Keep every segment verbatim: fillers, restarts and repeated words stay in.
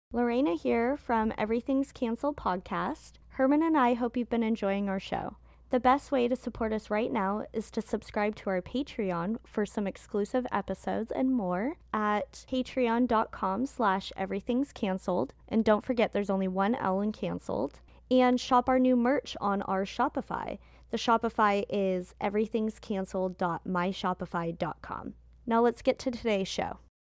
Lorena here from Everything's Canceled podcast. Herman and I hope you've been enjoying our show. The best way to support us right now is to subscribe to our Patreon for some exclusive episodes and more at patreon.com slash everythingscanceled. And don't forget there's only one L in canceled. And shop our new merch on our Shopify. The Shopify is everythingscanceled dot my shopify dot com. Now let's get to today's show.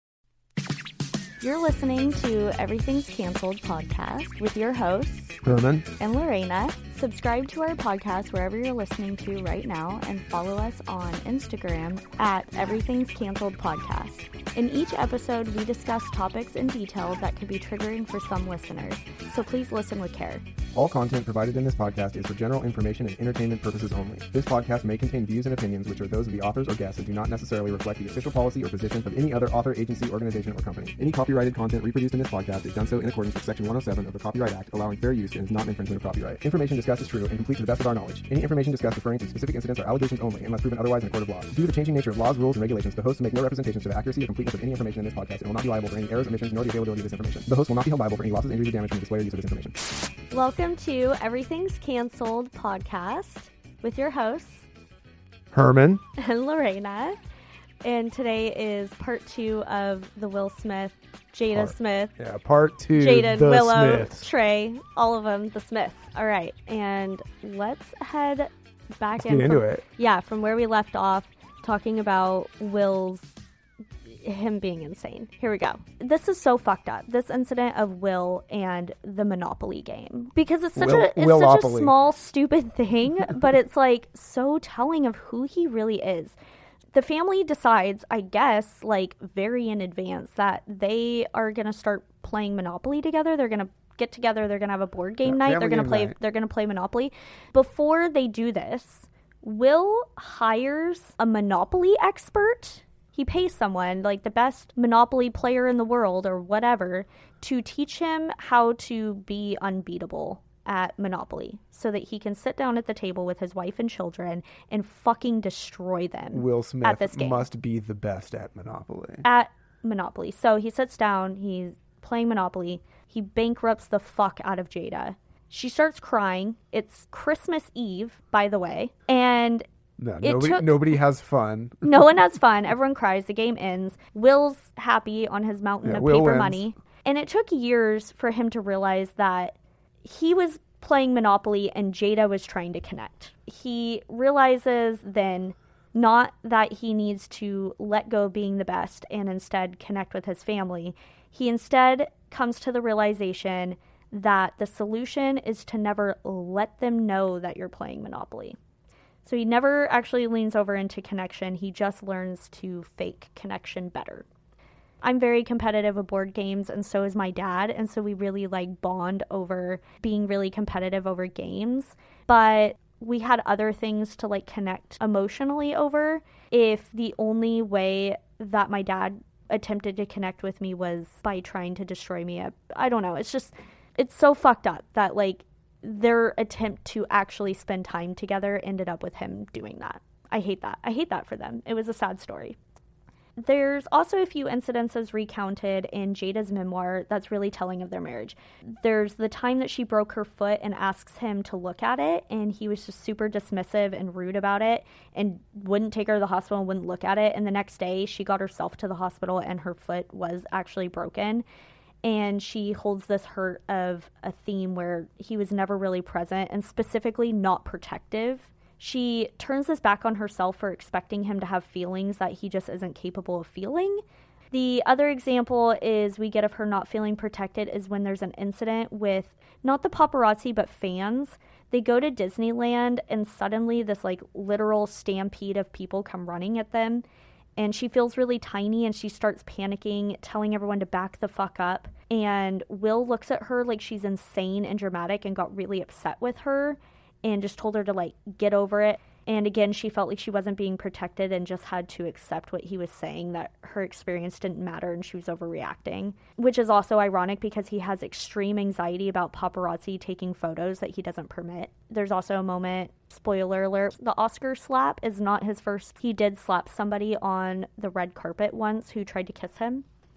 You're listening to Everything's Canceled podcast with your hosts, Herman and Lorena. Subscribe to our podcast wherever you're listening to right now and follow us on Instagram at Everything's Canceled podcast. In each episode, we discuss topics in detail that could be triggering for some listeners, so please listen with care. All content provided in this podcast is for general information and entertainment purposes only. This podcast may contain views and opinions which are those of the authors or guests and do not necessarily reflect the official policy or position of any other author, agency, organization, or company. Any copyrighted content reproduced in this podcast is done so in accordance with Section one oh seven of the Copyright Act, allowing fair use and is not an infringement of copyright. Information discussed is true and complete to the best of our knowledge. Any information discussed referring to specific incidents are allegations only, unless proven otherwise in a court of law. Due to the changing nature of laws, rules, and regulations, the hosts make no representations to the accuracy or completeness of any information in this podcast and will not be liable for any errors, omissions, nor the availability of this information. The host will not be held liable for any losses, injuries, or damage from the display or use of this information. Welcome to Everything's Canceled podcast with your hosts, Herman and Lorena. And today is part two of the Will Smith, Jada part, Smith. Yeah, part two. Jaden, the Willow, Smiths. Trey, all of them, the Smiths. All right. And let's head back let's in. Get into from, it. Yeah, from where we left off, talking about Will's, him being insane. Here we go. This is so fucked up. This incident of Will and the Monopoly game. Because it's such Will, a it's such a small, stupid thing, but it's like so telling of who he really is. The family decides, I guess, like very in advance that they are going to start playing Monopoly together. They're going to get together. They're going to have a board game yeah, night. They're going to play night. they're going to play Monopoly. Before they do this, Will hires a Monopoly expert. He pays someone, like the best Monopoly player in the world or whatever, to teach him how to be unbeatable at Monopoly so that he can sit down at the table with his wife and children and fucking destroy them. Will Smith at this game. Must be the best at Monopoly. At Monopoly. So he sits down, he's playing Monopoly, he bankrupts the fuck out of Jada. She starts crying. It's Christmas Eve, by the way, and No, it nobody, took- nobody has fun. no one has fun. Everyone cries. The game ends. Will's happy on his mountain Yeah, of Will paper wins. money. And it took years for him to realize that he was playing Monopoly and Jada was trying to connect. He realizes then not that he needs to let go of being the best and instead connect with his family. He instead comes to the realization that the solution is to never let them know that you're playing Monopoly. So he never actually leans over into connection. He just learns to fake connection better. I'm very competitive with board games, and so is my dad. And so we really like bond over being really competitive over games. But we had other things to like connect emotionally over. If the only way that my dad attempted to connect with me was by trying to destroy me, I, I don't know. It's just, it's so fucked up that like their attempt to actually spend time together ended up with him doing that. I hate that. I hate that for them. It was a sad story. There's also a few incidences recounted in Jada's memoir that's really telling of their marriage. There's the time that she broke her foot and asks him to look at it, and he was just super dismissive and rude about it and wouldn't take her to the hospital and wouldn't look at it. And the next day, she got herself to the hospital and her foot was actually broken. And she holds this hurt of a theme where he was never really present and specifically not protective. She turns this back on herself for expecting him to have feelings that he just isn't capable of feeling. The other example is we get of her not feeling protected is when there's an incident with not the paparazzi, but fans. They go to Disneyland and suddenly this like literal stampede of people come running at them. And she feels really tiny and she starts panicking, telling everyone to back the fuck up. And Will looks at her like she's insane and dramatic and got really upset with her and just told her to like get over it. And again, she felt like she wasn't being protected and just had to accept what he was saying, that her experience didn't matter and she was overreacting, which is also ironic because he has extreme anxiety about paparazzi taking photos that he doesn't permit. There's also a moment, spoiler alert, the Oscar slap is not his first. He did slap somebody on the red carpet once who tried to kiss him.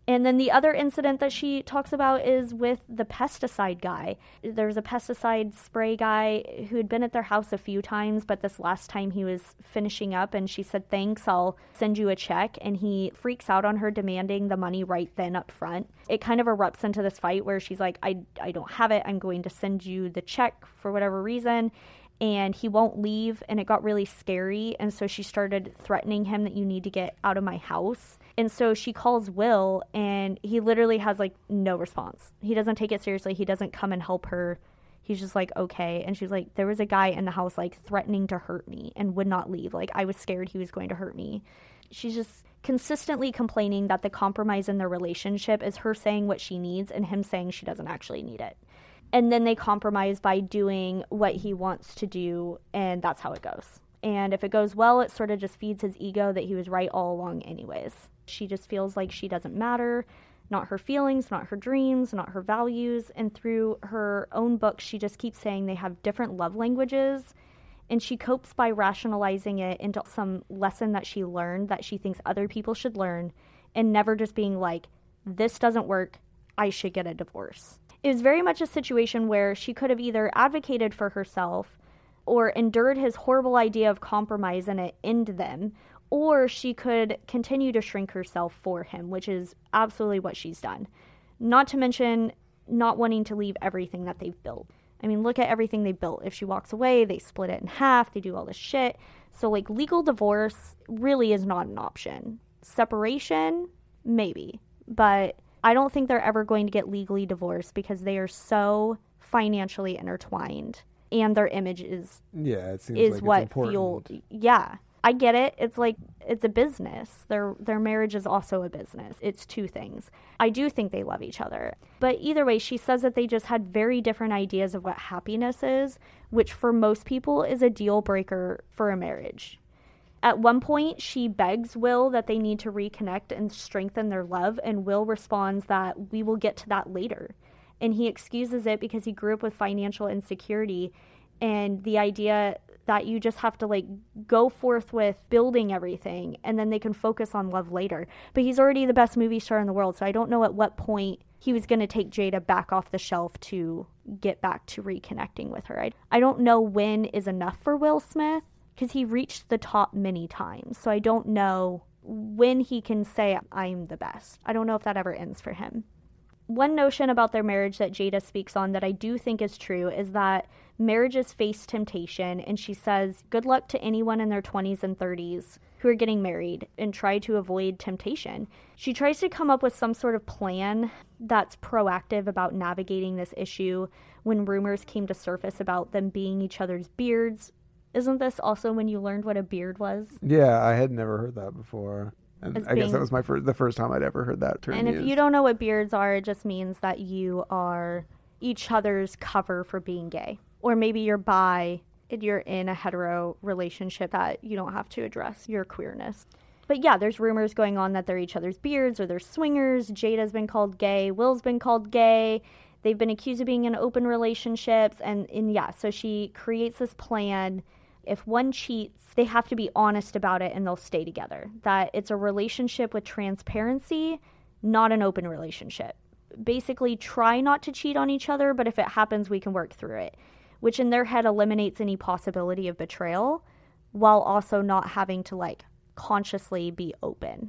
And then the other incident that she talks about is with the pesticide guy. There's a pesticide spray guy who had been at their house a few times, but this last time he was finishing up and she said, thanks, I'll send you a check. And he freaks out on her, demanding the money right then up front. It kind of erupts into this fight where she's like, I, I don't have it. I'm going to send you the check for whatever reason. And he won't leave, and it got really scary. And so she started threatening him that you need to get out of my house. And so she calls Will, and he literally has like no response. He doesn't take it seriously. He doesn't come and help her. He's just like, okay. And she's like, there was a guy in the house like threatening to hurt me and would not leave. Like, I was scared he was going to hurt me. She's just consistently complaining that the compromise in their relationship is her saying what she needs and him saying she doesn't actually need it. And then they compromise by doing what he wants to do, and that's how it goes. And if it goes well, it sort of just feeds his ego that he was right all along anyways. She just feels like she doesn't matter, not her feelings, not her dreams, not her values. And through her own book, she just keeps saying they have different love languages. And she copes by rationalizing it into some lesson that she learned that she thinks other people should learn, and never just being like, this doesn't work, I should get a divorce. It was very much a situation where she could have either advocated for herself or endured his horrible idea of compromise and it end them, or she could continue to shrink herself for him, which is absolutely what she's done. Not to mention not wanting to leave everything that they've built. I mean, look at everything they built. If she walks away, they split it in half, they do all this shit. So, like, legal divorce really is not an option. Separation, maybe, but I don't think they're ever going to get legally divorced because they are so financially intertwined, and their image is yeah, it seems is like what it's important. fuel. Yeah, I get it. It's like it's a business. Their their marriage is also a business. It's two things. I do think they love each other, but either way, she says that they just had very different ideas of what happiness is, which for most people is a deal breaker for a marriage. At one point, she begs Will that they need to reconnect and strengthen their love, and Will responds that we will get to that later. And he excuses it because he grew up with financial insecurity and the idea that you just have to like go forth with building everything and then they can focus on love later. But he's already the best movie star in the world, so I don't know at what point he was going to take Jada back off the shelf to get back to reconnecting with her. I, I don't know when is enough for Will Smith, because he reached the top many times. So I don't know when he can say, I'm the best. I don't know if that ever ends for him. One notion about their marriage that Jada speaks on that I do think is true is that marriages face temptation. And she says, good luck to anyone in their twenties and thirties who are getting married and try to avoid temptation. She tries to come up with some sort of plan that's proactive about navigating this issue when rumors came to surface about them being each other's beards. Isn't this also when you learned what a beard was? Yeah, I had never heard that before. And As I guess being- that was my fir- the first time I'd ever heard that term And if used. you don't know what beards are, it just means that you are each other's cover for being gay. Or maybe you're bi and you're in a hetero relationship that you don't have to address your queerness. But yeah, there's rumors going on that they're each other's beards or they're swingers. Jada's been called gay. Will's been called gay. They've been accused of being in open relationships. And, and yeah, so she creates this plan. If one cheats, they have to be honest about it and they'll stay together. That it's a relationship with transparency, not an open relationship. Basically, try not to cheat on each other, but if it happens, we can work through it. Which in their head eliminates any possibility of betrayal, while also not having to, like, consciously be open.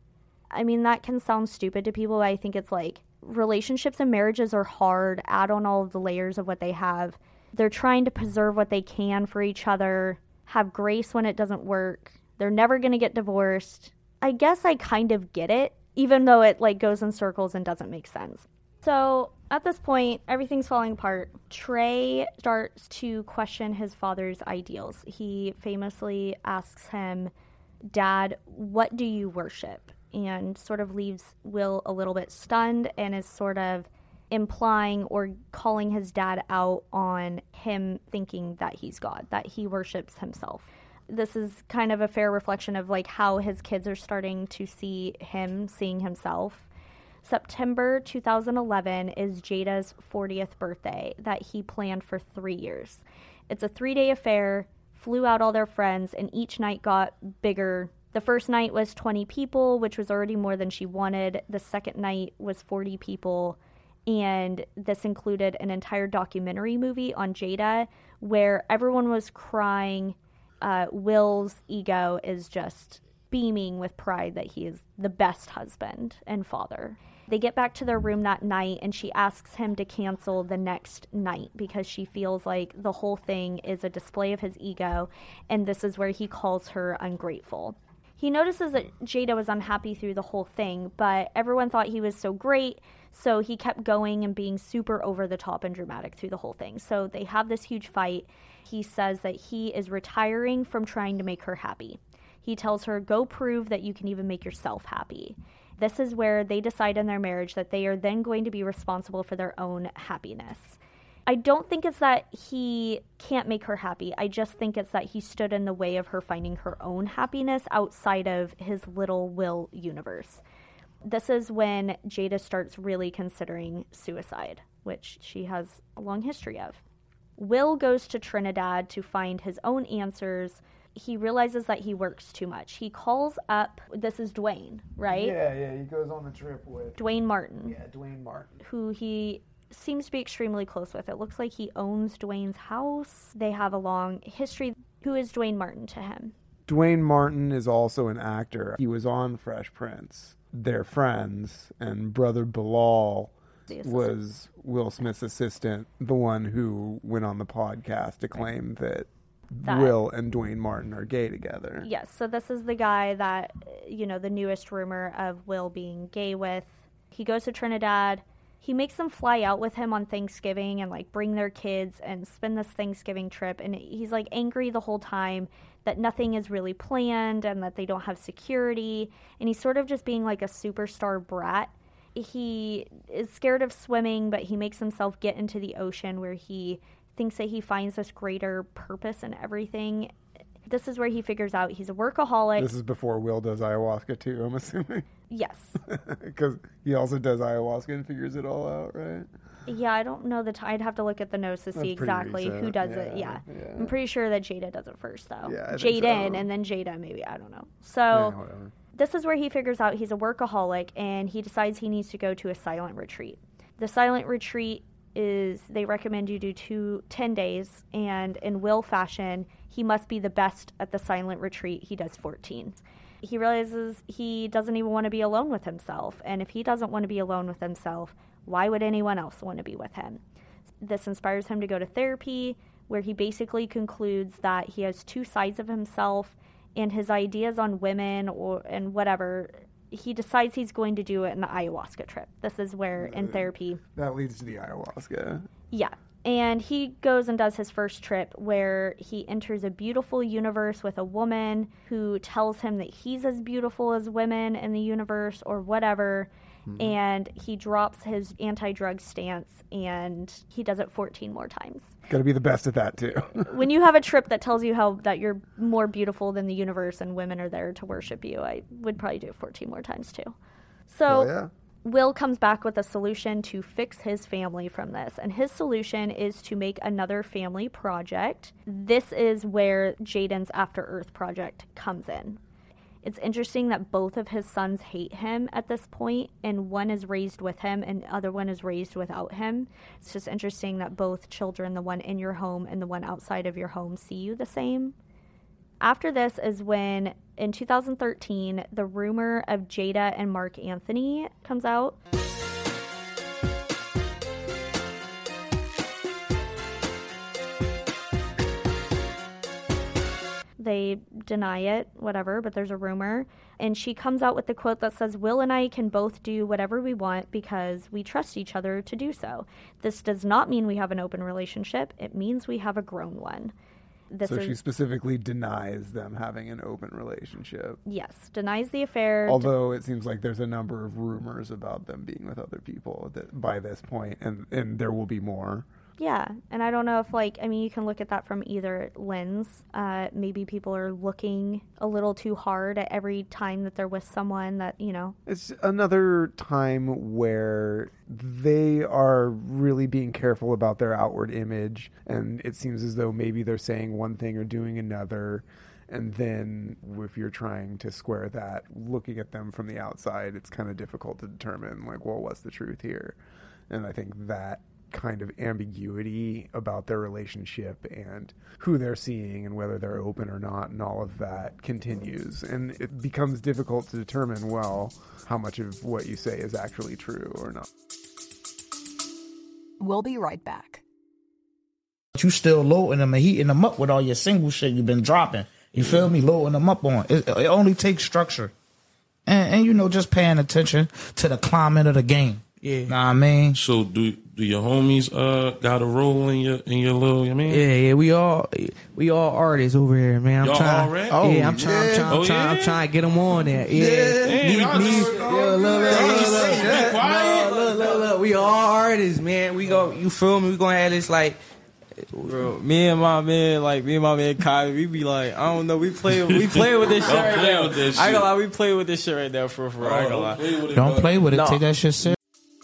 I mean, that can sound stupid to people, but I think it's like, relationships and marriages are hard. Add on all of the layers of what they have. They're trying to preserve what they can for each other, have grace when it doesn't work. They're never going to get divorced. I guess I kind of get it, even though it like goes in circles and doesn't make sense. So at this point, everything's falling apart. Trey starts to question his father's ideals. He famously asks him, Dad, what do you worship? And sort of leaves Will a little bit stunned and is sort of implying or calling his dad out on him thinking that he's God, that he worships himself. This is kind of a fair reflection of like how his kids are starting to see him seeing himself. September two thousand eleven is Jada's fortieth birthday that he planned for three years. It's a three-day affair, flew out all their friends, and each night got bigger The first night was twenty people, which was already more than she wanted. The second night was forty people. And this included an entire documentary movie on Jada where everyone was crying. Uh, Will's ego is just beaming with pride that he is the best husband and father. They get back to their room that night and she asks him to cancel the next night because she feels like the whole thing is a display of his ego, and this is where he calls her ungrateful. He notices that Jada was unhappy through the whole thing, but everyone thought he was so great, so he kept going and being super over the top and dramatic through the whole thing. So they have this huge fight. He says that he is retiring from trying to make her happy. He tells her, go prove that you can even make yourself happy. This is where they decide in their marriage that they are then going to be responsible for their own happiness. I don't think it's that he can't make her happy. I just think it's that he stood in the way of her finding her own happiness outside of his little Will universe. This is when Jada starts really considering suicide, which she has a long history of. Will goes to Trinidad to find his own answers. He realizes that he works too much. He calls up, this is Dwayne, right? Yeah, yeah, he goes on the trip with... Dwayne Martin. Yeah, Dwayne Martin. Who he seems to be extremely close with. It looks like he owns Dwayne's house. They have a long history. Who is Dwayne Martin to him? Dwayne Martin is also an actor. He was on Fresh Prince. They're friends, and Brother Bilal was Will Smith's assistant, the one who went on the podcast to claim that, that Will and Dwayne Martin are gay together. Yes, so this is the guy that, you know, the newest rumor of Will being gay with. He goes to Trinidad. He makes them fly out with him on Thanksgiving and, like, bring their kids and spend this Thanksgiving trip. And he's, like, angry the whole time that nothing is really planned and that they don't have security. And he's sort of just being, like, a superstar brat. He is scared of swimming, but he makes himself get into the ocean where he thinks that he finds this greater purpose in everything. This is where he figures out he's a workaholic. This is before Will does ayahuasca, too, I'm assuming. Yes. Because he also does ayahuasca and figures it all out, right? Yeah, I don't know the time. I'd have to look at the notes to That's see exactly recent. who does yeah, it. Yeah. yeah. I'm pretty sure that Jada does it first, though. Yeah, I think Jaden so. and then Jada, maybe. I don't know. So Yeah, whatever. This is where he figures out he's a workaholic and he decides he needs to go to a silent retreat. The silent retreat is, they recommend you do two, ten days, and in Will fashion, he must be the best at the silent retreat. He does fourteen. He realizes he doesn't even want to be alone with himself, and if he doesn't want to be alone with himself, why would anyone else want to be with him? This inspires him to go to therapy, where he basically concludes that he has two sides of himself, and his ideas on women or and whatever, he decides he's going to do it in the ayahuasca trip. This is where in therapy. That leads to the ayahuasca. Yeah. And he goes and does his first trip where he enters a beautiful universe with a woman who tells him that he's as beautiful as women in the universe or whatever. Mm-hmm. And he drops his anti-drug stance and he does it fourteen more times. Got to be the best at that, too. When you have a trip that tells you how that you're more beautiful than the universe and women are there to worship you, I would probably do it fourteen more times, too. So Oh, yeah. Will comes back with a solution to fix his family from this. And his solution is to make another family project. This is where Jaden's After Earth project comes in. It's interesting that both of his sons hate him at this point, and one is raised with him and the other one is raised without him. It's just interesting that both children, the one in your home and the one outside of your home, see you the same. After this is when, in two thousand thirteen, the rumor of Jada and Mark Anthony comes out. They deny it, whatever, but there's a rumor. And she comes out with the quote that says, Will and I can both do whatever we want because we trust each other to do so. This does not mean we have an open relationship. It means we have a grown one. This so is, she specifically denies them having an open relationship. Yes, denies the affair. Although it seems like there's a number of rumors about them being with other people that, by this point, and, and there will be more. Yeah, and I don't know if, like, I mean, you can look at that from either lens. Uh, maybe people are looking a little too hard at every time that they're with someone that, you know. It's another time where they are really being careful about their outward image, and it seems as though maybe they're saying one thing or doing another. And then if you're trying to square that, looking at them from the outside, it's kind of difficult to determine, like, well, what's the truth here? And I think that kind of ambiguity about their relationship and who they're seeing and whether they're open or not and all of that continues. And it becomes difficult to determine, well, how much of what you say is actually true or not. We'll be right back. You still loading them and heating them up with all your single shit you've been dropping. You feel me? Loading them up on. It, it only takes structure. And, and, you know, just paying attention to the climate of the game. Yeah. Know what I mean? So do do your homies uh got a role in your in your little, I mean? Yeah, yeah, we all we all artists over here, man. I'm Y'all trying, already? Oh, yeah, I'm trying, yeah. I'm trying, Oh, I'm trying, yeah? I'm trying to get them on there. Yeah, Damn, y'all me, me, just- yeah, look, look, y'all look, just look, sitting look, quiet. look, look, look, we all artists, man. We go, you feel me? We gonna have this like. Bro, me and my man, like me and my man Kai, we be like, I don't know, we play, we play with this shit Don't right play now. with this I ain't gonna shit. lie, we play with this shit right now for for. I ain't gonna lie. Play with it, Don't bro. play with it. No. Take that shit serious.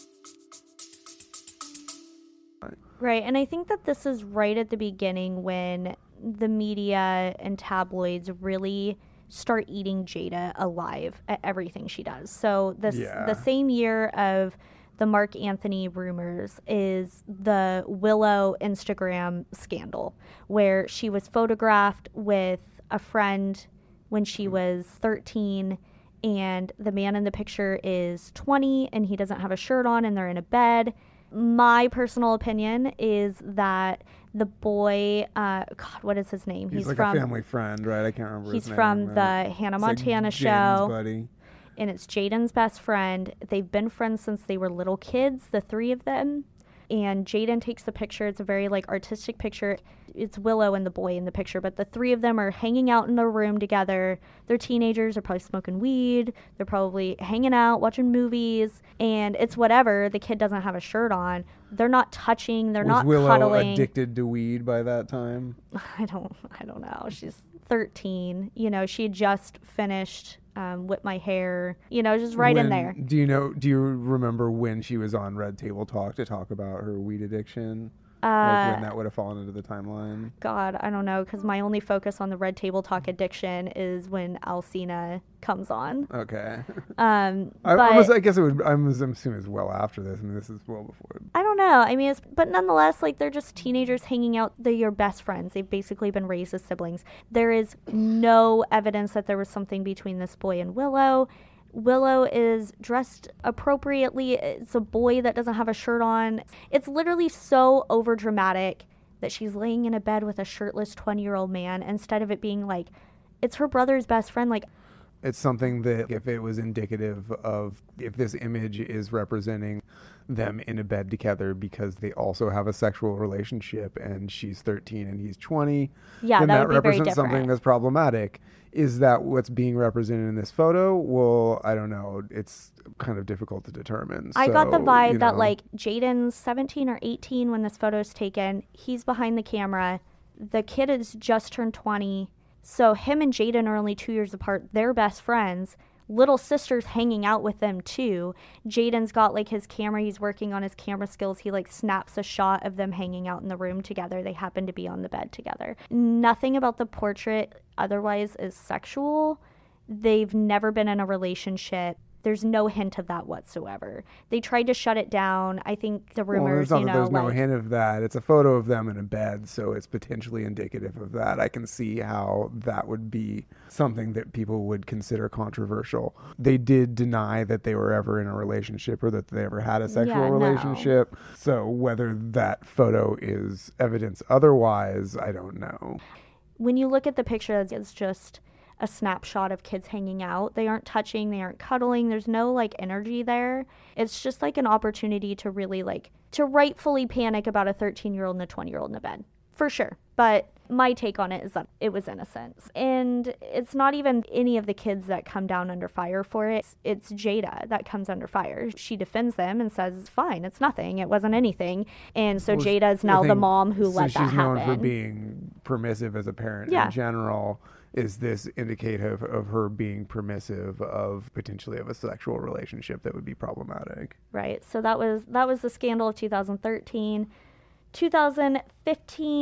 Right, and I think that this is right at the beginning when the media and tabloids really start eating Jada alive at everything she does. So this Yeah. the same year of the Mark Anthony rumors is the Willow Instagram scandal, where she was photographed with a friend when she was thirteen, and the man in the picture is twenty and he doesn't have a shirt on and they're in a bed. My personal opinion is that the boy, uh, God, what is his name? He's, like from a family friend, right? I can't remember he's his name. from right? the Hannah It's like Montana Jaden's show. buddy. And it's Jaden's best friend. They've been friends since they were little kids, the three of them. And Jaden takes the picture. It's a very like artistic picture. It's Willow and the boy in the picture, but the three of them are hanging out in their room together. They're teenagers. They're probably smoking weed. They're probably hanging out, watching movies, and it's whatever. The kid doesn't have a shirt on. They're not touching. They're Was not Willow cuddling. addicted to weed by that time? I don't. I don't know. She's thirteen. You know, she had just finished um, Whip My Hair. You know, just right in When- there. Do you know? Do you remember when she was on Red Table Talk to talk about her weed addiction? like Uh, when that would have fallen into the timeline? God, I don't know, because my only focus on the Red Table Talk addiction is when Alcina comes on. Okay. Um, I, but I, was, I guess it would. I'm assuming it's well after this. I mean, this is well before. I don't know. I mean, it's, but nonetheless, like they're just teenagers hanging out. They're your best friends. They've basically been raised as siblings. There is no evidence that there was something between this boy and Willow. Willow is dressed appropriately. It's a boy that doesn't have a shirt on. It's literally so overdramatic that she's laying in a bed with a shirtless twenty-year-old man instead of it being like, it's her brother's best friend. Like, It's something that if it was indicative of, if this image is representing them in a bed together because they also have a sexual relationship and she's thirteen and he's twenty, yeah, then that, that, would be very represents different. something that's problematic. Is that what's being represented in this photo? Well, I don't know. It's kind of difficult to determine. I got the So, vibe you that know. like Jaden's seventeen or eighteen when this photo is taken. He's behind the camera. The kid has just turned twenty. So him and Jaden are only two years apart. They're best friends. Little sister's hanging out with them too. Jaden's got like his camera. He's working on his camera skills. He like snaps a shot of them hanging out in the room together. They happen to be on the bed together. Nothing about the portrait otherwise is sexual. They've never been in a relationship. There's no hint of that whatsoever. They tried to shut it down. I think the Well, rumors, it's not you that know, there's no like, hint of that. It's a photo of them in a bed, so it's potentially indicative of that. I can see how that would be something that people would consider controversial. They did deny that they were ever in a relationship or that they ever had a sexual Yeah, no. relationship. So whether that photo is evidence otherwise, I don't know. when you look at the picture, it's just a snapshot of kids hanging out. They aren't touching, they aren't cuddling. There's no like energy there. It's just like an opportunity to really like to rightfully panic about a thirteen year old and a twenty year old in a bed, for sure. But my take on it is that it was innocent. And it's not even any of the kids that come down under fire for it. It's, it's Jada that comes under fire. She defends them and says, it's fine, it's nothing, it wasn't anything. And so Well, Jada is I now the think- mom who so let that she's known happen. for being permissive as a parent Yeah. in general. Is this indicative of her being permissive of potentially of a sexual relationship that would be problematic? Right. So that was that was the scandal of two thousand thirteen. two thousand fifteen,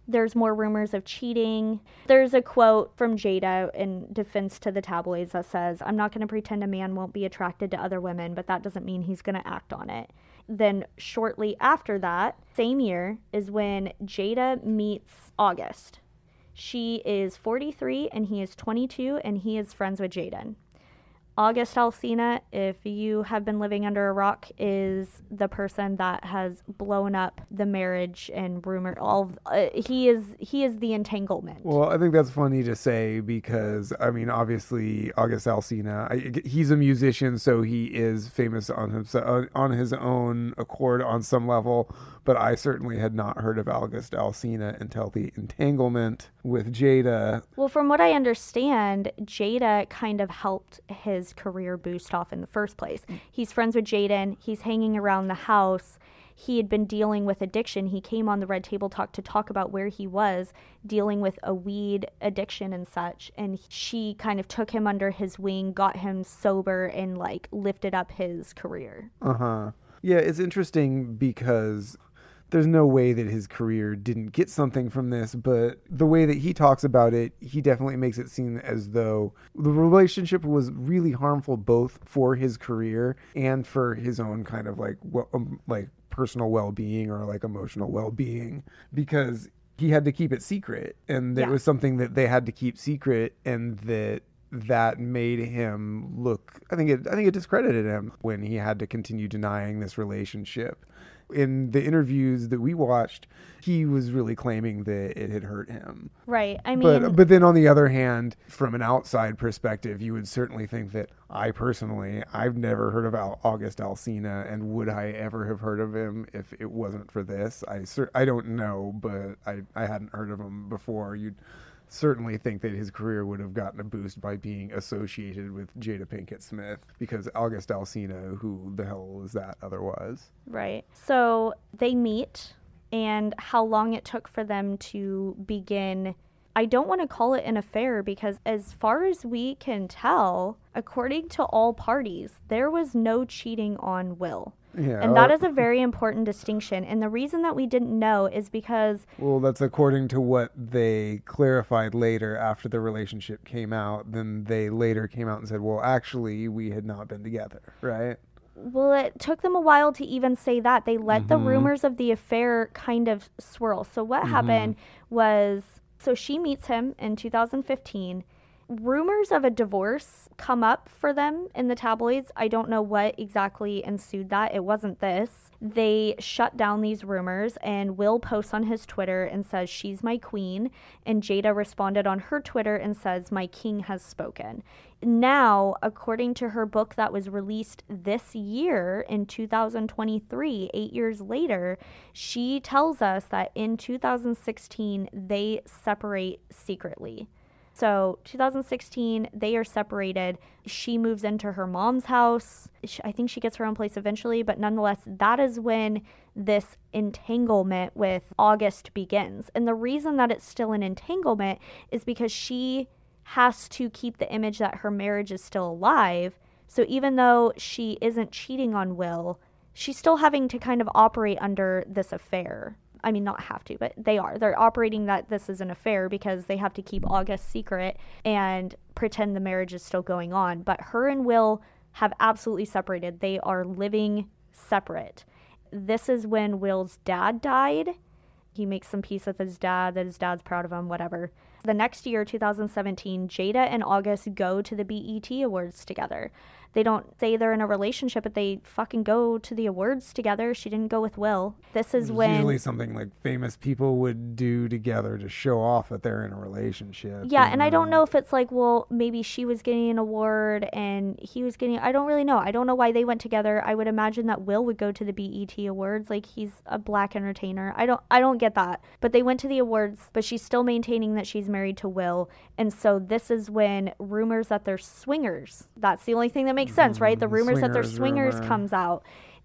There's more rumors of cheating. There's a quote from Jada in defense to the tabloids that says, "I'm not going to pretend a man won't be attracted to other women, but that doesn't mean he's going to act on it." Then shortly after that, same year, is when Jada meets August. She is forty-three and he is twenty-two, and he is friends with Jaden. August Alsina, if you have been living under a rock, is the person that has blown up the marriage and rumor. All uh, he is, he is the entanglement. Well, I think that's funny to say because I mean, obviously, August Alsina, I, he's a musician, so he is famous on himself on his own accord on some level. But I certainly had not heard of August Alsina until the entanglement with Jada. Well, from what I understand, Jada kind of helped his career boost off in the first place. He's friends with Jaden. He's hanging around the house. He had been dealing with addiction. He came on the Red Table Talk to talk about where he was dealing with a weed addiction and such. And she kind of took him under his wing, got him sober, and like lifted up his career. Uh-huh. Yeah, it's interesting because there's no way that his career didn't get something from this, but the way that he talks about it, he definitely makes it seem as though the relationship was really harmful both for his career and for his own kind of like well, um, like personal well-being or like emotional well-being, because he had to keep it secret, and yeah. It was something that they had to keep secret, and that that made him look, I think it I think it discredited him when he had to continue denying this relationship. In the interviews that we watched, he was really claiming that it had hurt him. Right. I mean, but but then on the other hand, from an outside perspective, you would certainly think that I personally, I've never heard of Al- August Alsina, and would I ever have heard of him if it wasn't for this? I cer- I don't know, but I I hadn't heard of him before. You'd certainly think that his career would have gotten a boost by being associated with Jada Pinkett Smith, because August Alsina, who the hell is that otherwise? Right. So they meet, and how long it took for them to begin, I don't want to call it an affair, because as far as we can tell, according to all parties, there was no cheating on Will. Yeah, and that is a very important distinction. And the reason that we didn't know is because... Well, that's according to what they clarified later after the relationship came out. Then they later came out and said, well, actually, we had not been together, right? Well, it took them a while to even say that. They let mm-hmm. the rumors of the affair kind of swirl. So what mm-hmm. happened was... So she meets him in two thousand fifteen. Rumors of a divorce come up for them in the tabloids. I don't know what exactly ensued that. It wasn't this. They shut down these rumors, and Will posts on his Twitter and says, "She's my queen." And Jada responded on her Twitter and says, "My king has spoken." Now, according to her book that was released this year in two thousand twenty-three, eight years later, she tells us that in two thousand sixteen, they separate secretly. So two thousand sixteen, they are separated. She moves into her mom's house. I think she gets her own place eventually, but nonetheless, that is when this entanglement with August begins. And the reason that it's still an entanglement is because she has to keep the image that her marriage is still alive. So even though she isn't cheating on Will, she's still having to kind of operate under this affair. I mean, not have to, but they are. They're operating that this is an affair because they have to keep August secret and pretend the marriage is still going on. But her and Will have absolutely separated. They are living separate. This is when Will's dad died. He makes some peace with his dad, that his dad's proud of him, whatever. The next year, two thousand seventeen, Jada and August go to the B E T Awards together. They don't say they're in a relationship, but they fucking go to the awards together. She didn't go with Will. This is it's when... usually something like famous people would do together to show off that they're in a relationship. Yeah, and, and I don't know if it's like, well, maybe she was getting an award and he was getting... I don't really know. I don't know why they went together. I would imagine that Will would go to the B E T Awards. Like, he's a black entertainer. I don't, I don't get that. But they went to the awards, but she's still maintaining that she's married to Will. And so this is when rumors that they're swingers. That's the only thing that makes sense, right? The rumors swingers, that they're swingers rumor. comes out.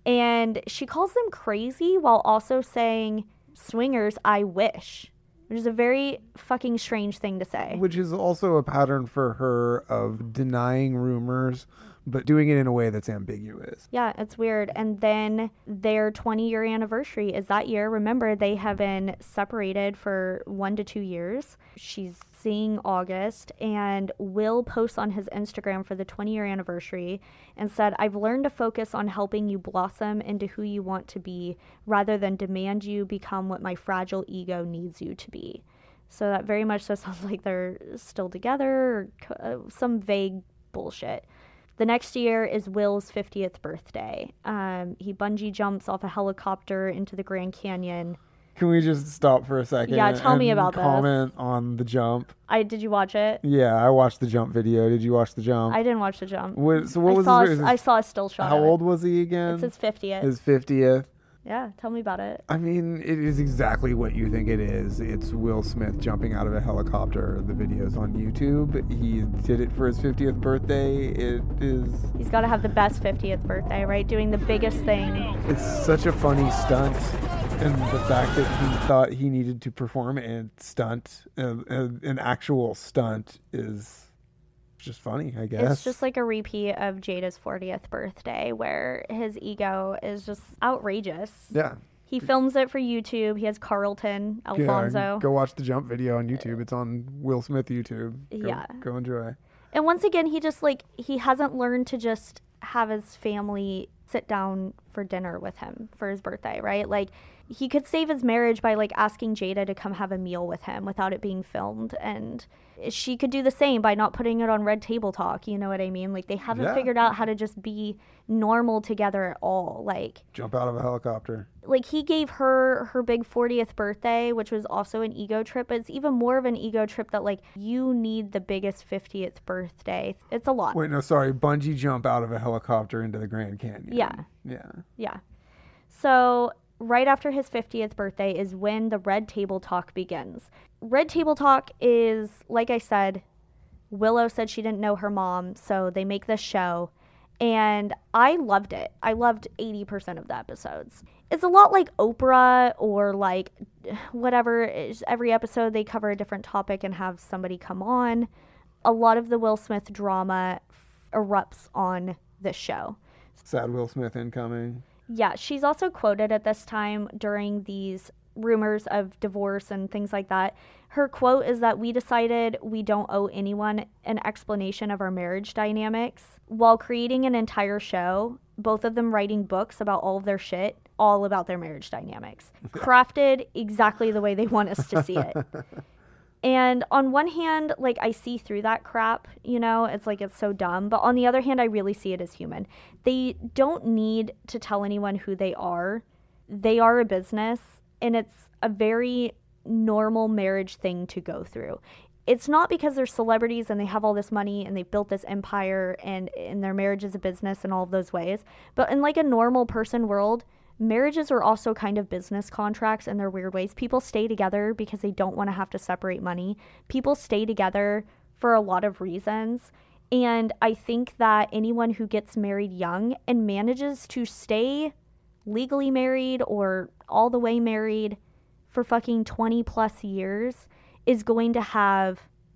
And she calls them crazy while also saying, swingers, I wish. Which is a very fucking strange thing to say. Which is also a pattern for her of denying rumors, but doing it in a way that's ambiguous. Yeah, it's weird. And then their twenty year anniversary is that year. Remember, they have been separated for one to two years. She's seeing August, and Will posts on his Instagram for the twenty year anniversary and said, "I've learned to focus on helping you blossom into who you want to be rather than demand you become what my fragile ego needs you to be." So that very much so sounds like they're still together, or uh, some vague bullshit. The next year is Will's fiftieth birthday. Um, he bungee jumps off a helicopter into the Grand Canyon. Can we just stop for a second? Yeah, tell me and about this. Comment on the jump. I did you watch it? Yeah, I watched the jump video. Did you watch the jump? I didn't watch the jump. What, so what I was saw his, a, I saw a still shot. How of it. old was he again? It's his fiftieth. His fiftieth. Yeah, tell me about it. I mean, it is exactly what you think it is. It's Will Smith jumping out of a helicopter. The video's on YouTube. He did it for his fiftieth birthday. It is... He's got to have the best fiftieth birthday, right? Doing the biggest thing. It's such a funny stunt. And the fact that he thought he needed to perform a stunt, uh, uh, an actual stunt, is just funny, I guess. It's just like a repeat of Jada's fortieth birthday, where his ego is just outrageous. Yeah. He films it for YouTube. He has Carlton, Alfonso. Yeah, go watch the jump video on YouTube. It's on Will Smith YouTube. Go, Yeah. Go enjoy. And once again, he just like, he hasn't learned to just have his family sit down for dinner with him for his birthday, right? Like, he could save his marriage by like asking Jada to come have a meal with him without it being filmed, and she could do the same by not putting it on Red Table Talk. You know what I mean? Like, they haven't Yeah. figured out how to just be normal together at all. Like, Jump out of a helicopter. like he gave her her big fortieth birthday, which was also an ego trip, but it's even more of an ego trip that like, you need the biggest fiftieth birthday. It's a lot. Wait, no, sorry. Bungee jump out of a helicopter into the Grand Canyon. Yeah. Yeah. Yeah. So right after his fiftieth birthday is when the Red Table Talk begins. Red Table Talk is, like I said, Willow said she didn't know her mom, so they make this show. And I loved it. I loved eighty percent of the episodes. It's a lot like Oprah, or like whatever. It's every episode they cover a different topic and have somebody come on. A lot of the Will Smith drama erupts on this show. Sad Will Smith incoming. Yeah, she's also quoted at this time during these rumors of divorce and things like that. Her quote is that we decided we don't owe anyone an explanation of our marriage dynamics while creating an entire show, both of them writing books about all of their shit, all about their marriage dynamics, crafted exactly the way they want us to see it. And on one hand, like, I see through that crap, you know, it's like, it's so dumb. But on the other hand, I really see it as human. They don't need to tell anyone who they are. They are a business, and it's a very normal marriage thing to go through. It's not because they're celebrities and they have all this money and they built this empire and, and their marriage is a business in all of those ways. But in like a normal person world, marriages are also kind of business contracts in their weird ways. People stay together because they don't want to have to separate money. People stay together for a lot of reasons. And I think that anyone who gets married young and manages to stay legally married or all the way married for fucking twenty plus years is going to have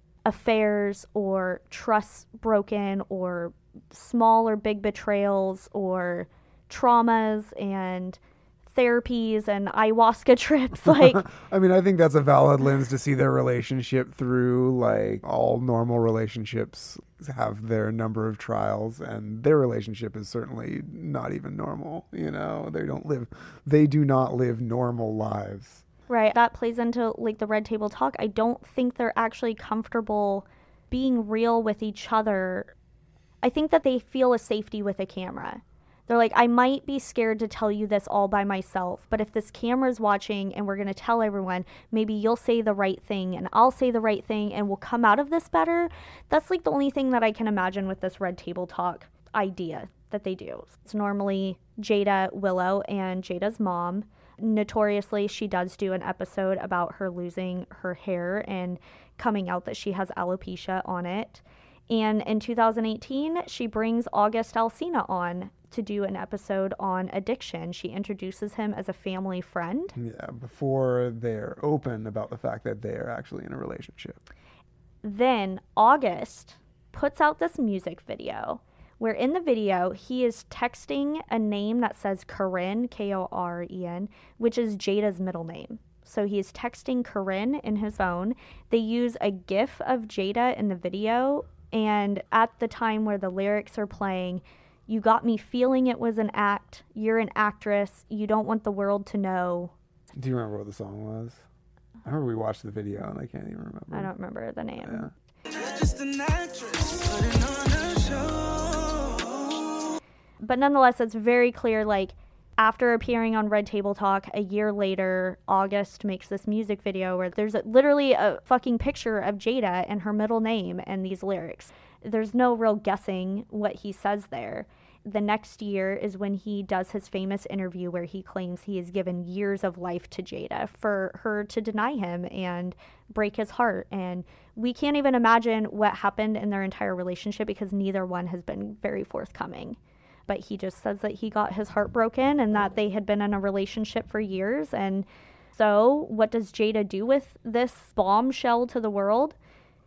affairs or trusts broken or small or big betrayals or traumas and therapies and ayahuasca trips. Like, I mean, I think that's a valid lens to see their relationship through. Like, all normal relationships have their number of trials, and their relationship is certainly not even normal. You know, they don't live, they do not live normal lives. right, that plays into like the Red Table Talk. I don't think they're actually comfortable being real with each other. I think that they feel a safety with a camera. They're like, I might be scared to tell you this all by myself, but if this camera's watching and we're going to tell everyone, maybe you'll say the right thing and I'll say the right thing and we'll come out of this better. That's like the only thing that I can imagine with this Red Table Talk idea that they do. It's normally Jada, Willow, and Jada's mom. Notoriously, she does do an episode about her losing her hair and coming out that she has alopecia on it. And in two thousand eighteen, she brings August Alsina on to do an episode on addiction. She introduces him as a family friend. Yeah, before they're open about the fact that they're actually in a relationship. Then August puts out this music video where in the video, he is texting a name that says Corinne, K O R E N, which is Jada's middle name. So he is texting Corinne in his phone. They use a GIF of Jada in the video, and at the time where the lyrics are playing, you got me feeling it was an act. You're an actress. You don't want the world to know. Do you remember what the song was? I remember we watched the video and I can't even remember. I don't remember the name. Yeah. But nonetheless, it's very clear, like, after appearing on Red Table Talk, a year later, August makes this music video where there's a, literally a fucking picture of Jada and her middle name and these lyrics. There's no real guessing what he says there. The next year is when he does his famous interview where he claims he has given years of life to Jada for her to deny him and break his heart. And we can't even imagine what happened in their entire relationship because neither one has been very forthcoming. But he just says that he got his heart broken and that they had been in a relationship for years. And so what does Jada do with this bombshell to the world?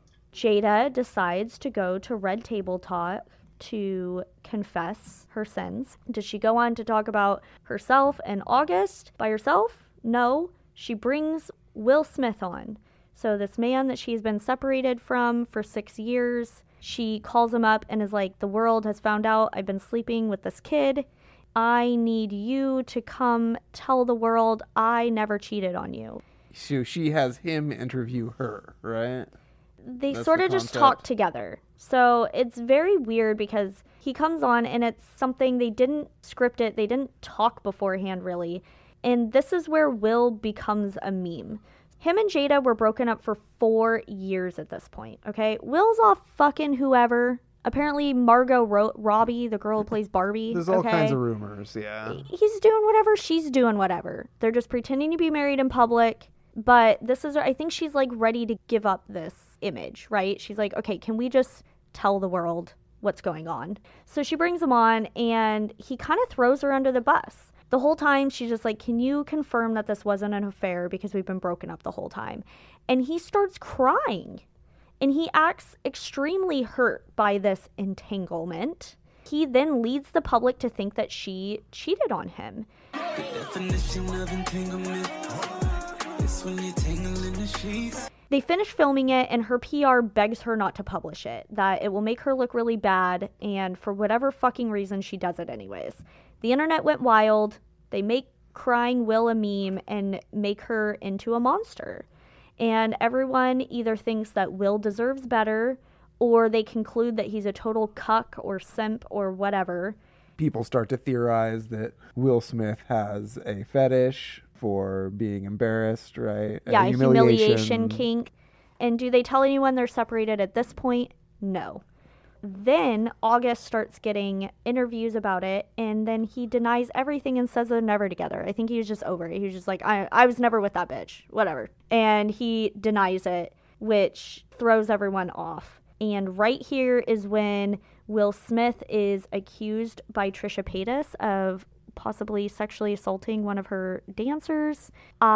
Jada decides to go to Red Table Talk to confess her sins. Does she go on to talk about herself and August by herself? No. She brings Will Smith on. So this man that she's been separated from for six years, she calls him up and is like, the world has found out I've been sleeping with this kid. I need you to come tell the world I never cheated on you. So she has him interview her, right? They That's sort the of just concept. talk together. So it's very weird because he comes on and it's something they didn't script it. They didn't talk beforehand, really. And this is where Will becomes a meme. Him and Jada were broken up for four years at this point, okay? Will's off fucking whoever. Apparently Margot Ro- Robbie, the girl who plays Barbie. There's all okay? kinds of rumors, yeah. He's doing whatever, she's doing whatever. They're just pretending to be married in public. But this is, I think she's like ready to give up this image, right? She's like, okay, can we just tell the world what's going on? So she brings him on and he kind of throws her under the bus. The whole time she's just like, can you confirm that this wasn't an affair because we've been broken up the whole time? And he starts crying and he acts extremely hurt by this entanglement. He then leads the public to think that she cheated on him. The definition of entanglement is when you tangle in the sheets. They finish filming it and her P R begs her not to publish it, that it will make her look really bad, and for whatever fucking reason she does it anyways. The internet went wild. They make crying Will a meme and make her into a monster. And everyone either thinks that Will deserves better or they conclude that he's a total cuck or simp or whatever. People start to theorize that Will Smith has a fetish for being embarrassed, right? Yeah, a a humiliation kink. And do they tell anyone they're separated at this point? No. Then August starts getting interviews about it, and then he denies everything and says they're never together. I think he was just over it. He was just like, I, I was never with that bitch. Whatever. And he denies it, which throws everyone off. And right here is when Will Smith is accused by Trisha Paytas of possibly sexually assaulting one of her dancers.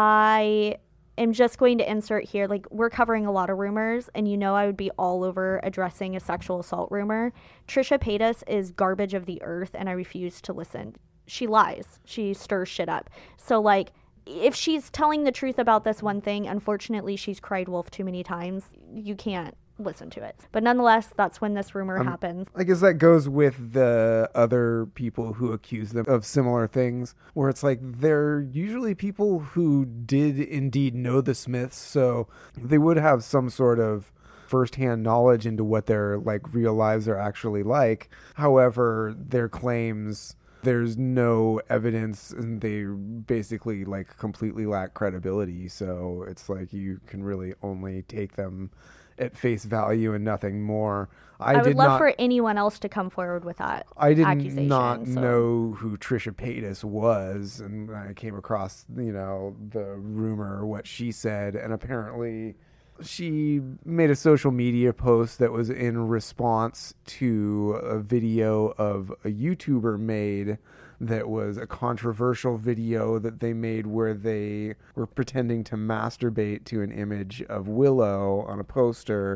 I am just going to insert here, like, we're covering a lot of rumors, and you know I would be all over addressing a sexual assault rumor. Trisha Paytas is garbage of the earth, and I refuse to listen. She lies. She stirs shit up. So, like, if she's telling the truth about this one thing, unfortunately, she's cried wolf too many times. You can't listen to it. But nonetheless, that's when this rumor um, happens. I guess that goes with the other people who accuse them of similar things, where it's like they're usually people who did indeed know the Smiths, so they would have some sort of firsthand knowledge into what their like real lives are actually like. However, their claims, there's no evidence and they basically like completely lack credibility. So it's like you can really only take them at face value and nothing more. I, I would did love not, for anyone else to come forward with that I did accusation. not so. know who Trisha Paytas was, and I came across, you know, the rumor, what she said, and apparently she made a social media post that was in response to a video of a YouTuber made that was a controversial video that they made where they were pretending to masturbate to an image of Willow on a poster,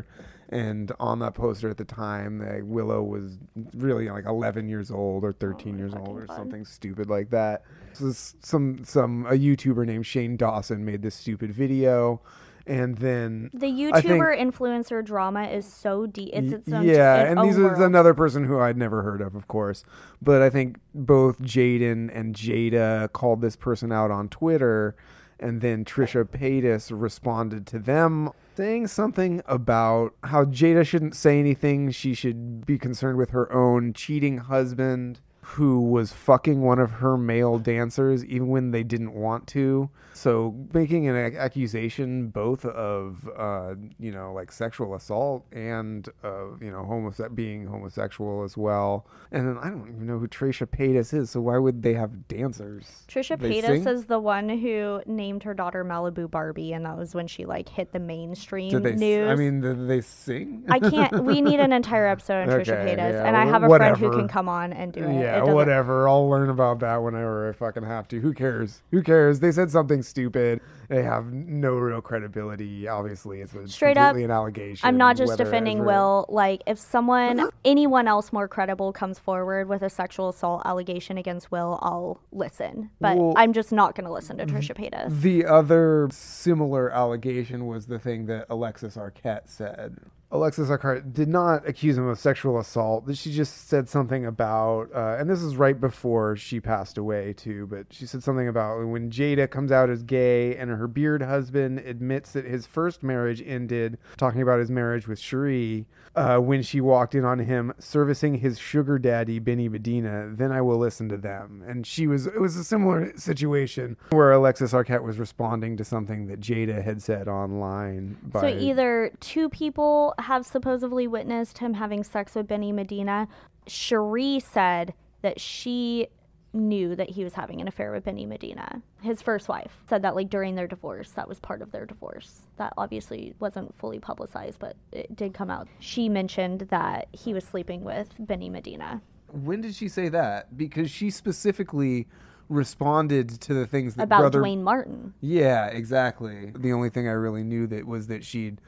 And on that poster at the time, uh, Willow was really like eleven years old or thirteen Oh, years old or fun. something stupid like that. So this, some some a YouTuber named Shane Dawson made this stupid video, and then The I think- YouTuber influencer drama is so deep. It's its own yeah, its and own these is world. another person who I'd never heard of, of course. But I think both Jaden and Jada called this person out on Twitter, and then Trisha Paytas responded to them saying something about how Jada shouldn't say anything. She should be concerned with her own cheating husband who was fucking one of her male dancers even when they didn't want to. So making an ac- accusation both of, uh, you know, like sexual assault and, uh, you know, homose- being homosexual as well. And then I don't even know who Trisha Paytas is, so why would they have dancers? Trisha They Paytas sing? is the one who named her daughter Malibu Barbie, and that was when she like hit the mainstream Did they, s- news. I mean, did they sing? I can't. We need an entire episode on Trisha Okay, Paytas, yeah, and I wh- have a friend who whatever. can come on and do it. Yeah, It doesn't- whatever. I'll learn about that whenever I fucking have to. Who cares? Who cares? They said something stupid. They have no real credibility. Obviously, it's a Straight up, completely an allegation. I'm not just whether defending it's Will. Like, if someone, anyone else more credible comes forward with a sexual assault allegation against Will, I'll listen. But Well, I'm just not going to listen to Trisha Paytas. The other similar allegation was the thing that Alexis Arquette said. Alexis Arquette did not accuse him of sexual assault. She just said something about, uh, and this is right before she passed away too, but she said something about when Jada comes out as gay and her beard husband admits that his first marriage ended, talking about his marriage with Cherie, uh, when she walked in on him servicing his sugar daddy, Benny Medina, then I will listen to them. And she was, it was a similar situation where Alexis Arquette was responding to something that Jada had said online. By, So either two people have supposedly witnessed him having sex with Benny Medina. Cherie said that she knew that he was having an affair with Benny Medina. His first wife said that like during their divorce, that was part of their divorce. That obviously wasn't fully publicized, but it did come out. She mentioned that he was sleeping with Benny Medina. When did she say that? Because she specifically responded to the things that About brother... Dwayne Martin. Yeah, exactly. The only thing I really knew that was that she'd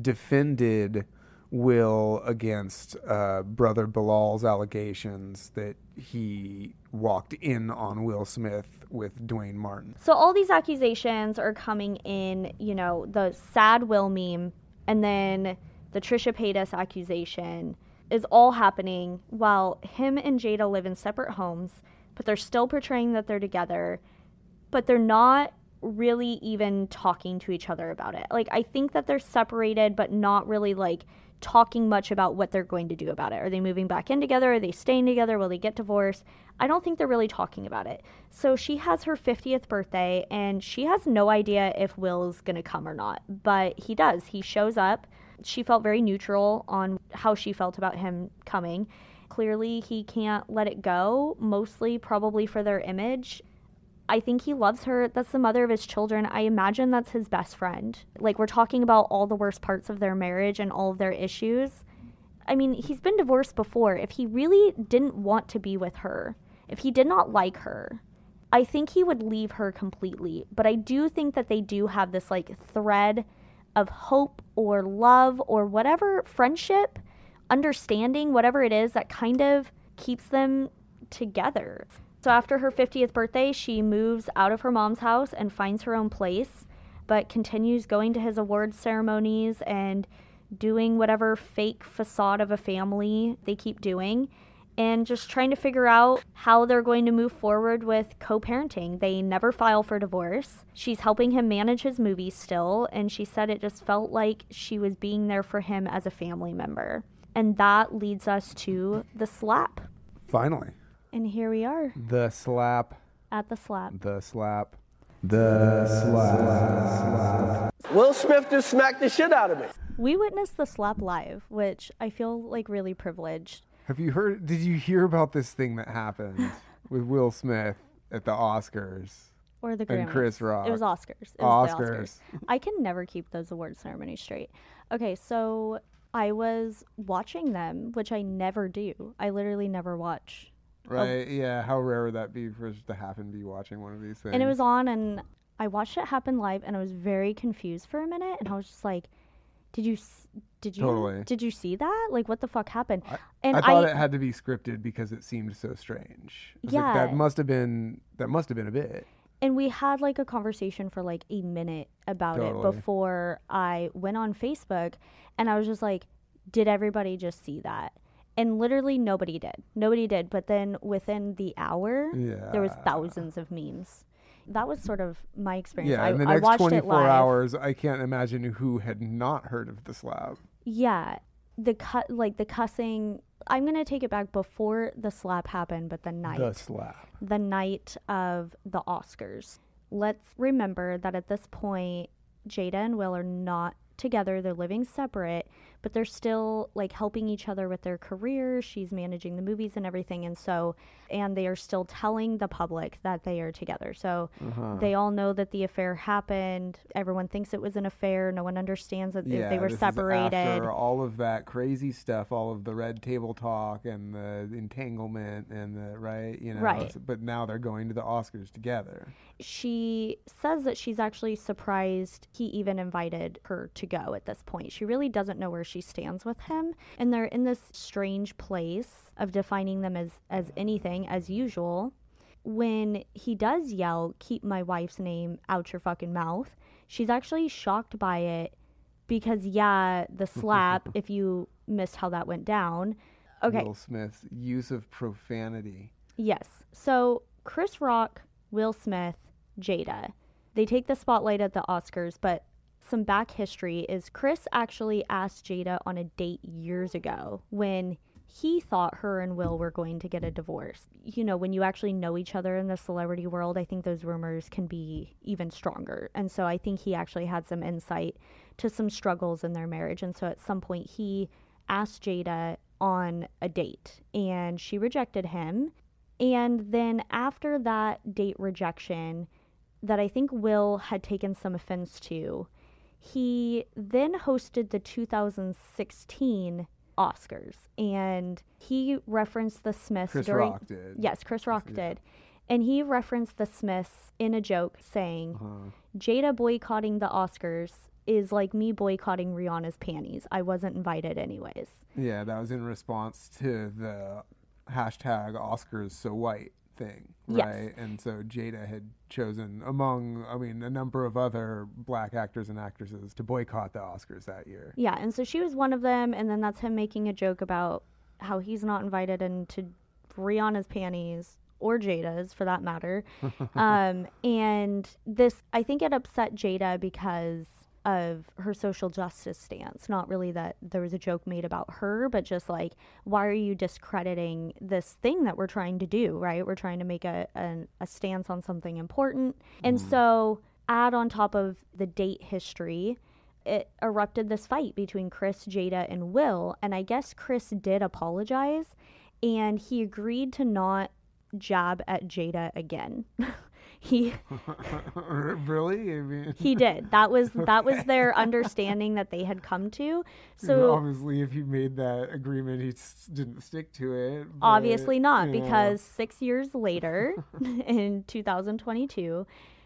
defended Will against uh, brother Bilal's allegations that he walked in on Will Smith with Dwayne Martin. So all these accusations are coming in, you know, the sad Will meme and then the Trisha Paytas accusation is all happening while him and Jada live in separate homes, but they're still portraying that they're together, but they're not really even talking to each other about it. Like, I think that they're separated, but not really like talking much about what they're going to do about it. Are they moving back in together? Are they staying together? Will they get divorced? I don't think they're really talking about it. So she has her fiftieth birthday and she has no idea if Will's going to come or not, but he does. He shows up. She felt very neutral on how she felt about him coming. Clearly, he can't let it go, mostly probably for their image. I think he loves her. That's the mother of his children. I imagine that's his best friend. Like, we're talking about all the worst parts of their marriage and all of their issues. I mean, he's been divorced before. If he really didn't want to be with her, if he did not like her, I think he would leave her completely. But I do think that they do have this, like, thread of hope or love or whatever, friendship, understanding, whatever it is that kind of keeps them together. So after her fiftieth birthday, she moves out of her mom's house and finds her own place, but continues going to his awards ceremonies and doing whatever fake facade of a family they keep doing, and just trying to figure out how they're going to move forward with co-parenting. They never file for divorce. She's helping him manage his movies still, and she said it just felt like she was being there for him as a family member. And that leads us to the slap. Finally. And here we are The slap. at the slap. The slap. The slap. Will Smith just smacked the shit out of me. We witnessed the slap live, which I feel like really privileged. Have you heard, did you hear about this thing that happened with Will Smith at the Oscars? Or the Grammys. And Chris Rock. It was Oscars. It was the Oscars. Oscars. I can never keep those award ceremonies straight. Okay, so I was watching them, which I never do. I literally never watch. Right, yeah. How rare would that be for us to happen to be watching one of these things? And it was on, and I watched it happen live, and I was very confused for a minute, and I was just like, Did you s- did you Totally. did you see that? Like, what the fuck happened? I, and I thought I, it had to be scripted because it seemed so strange. I was Yeah. like, that must have been that must have been a bit. And we had like a conversation for like a minute about Totally. it before I went on Facebook, and I was just like, did everybody just see that? And literally nobody did. Nobody did. But then within the hour, there was Yeah. thousands of memes. That was sort of my experience. Yeah, I, in the I next watched it twenty-four live. hours, I can't imagine who had not heard of the slap. Yeah, the cut, like the cussing. I'm gonna take it back before the slap happened, but the night, The slap. the night of the Oscars. Let's remember that at this point, Jada and Will are not together. They're living separate, but they're still like helping each other with their careers. She's managing the movies and everything. And so, and they are still telling the public that they are together. So Uh-huh. they all know that the affair happened. Everyone thinks it was an affair. No one understands that Yeah, they were this is separated. after all of that crazy stuff, all of the red table talk and the entanglement and the right, you know. Right. But now they're going to the Oscars together. She says that she's actually surprised he even invited her to go at this point. She really doesn't know where she stands with him. And they're in this strange place of defining them as, as anything, as usual. When he does yell, "Keep my wife's name out your fucking mouth," she's actually shocked by it because, yeah, the slap, if you missed how that went down. Okay. Will Smith's use of profanity. Yes. So Chris Rock, Will Smith, Jada, they take the spotlight at the Oscars, but some back history is Chris actually asked Jada on a date years ago when he thought her and Will were going to get a divorce. You know, when you actually know each other in the celebrity world, I think those rumors can be even stronger. And so I think he actually had some insight to some struggles in their marriage. And so at some point he asked Jada on a date and she rejected him. And then after that date rejection that I think Will had taken some offense to, he then hosted the two thousand sixteen Oscars, and he referenced the Smiths Chris during Rock did. yes, Chris Rock Yeah. did, and he referenced the Smiths in a joke, saying, Uh-huh. "Jada boycotting the Oscars is like me boycotting Rihanna's panties. I wasn't invited anyways." Yeah, that was in response to the hashtag Oscars so white thing, Yes. right? And so Jada had chosen among, I mean, a number of other black actors and actresses to boycott the Oscars that year. Yeah, and so she was one of them, and then that's him making a joke about how he's not invited into Rihanna's panties, or Jada's for that matter. um, and this, I think it upset Jada because of her social justice stance. Not really that there was a joke made about her, but just like, why are you discrediting this thing that we're trying to do, right? We're trying to make a, a, a stance on something important. And so add on top of the date history, it erupted this fight between Chris, Jada, and Will. And I guess Chris did apologize, and he agreed to not jab at Jada again. he Really? I mean, he did. That was that was their understanding that they had come to. So obviously, if he made that agreement, he s- didn't stick to it. but, obviously not, you know. because six years later, in two thousand twenty-two,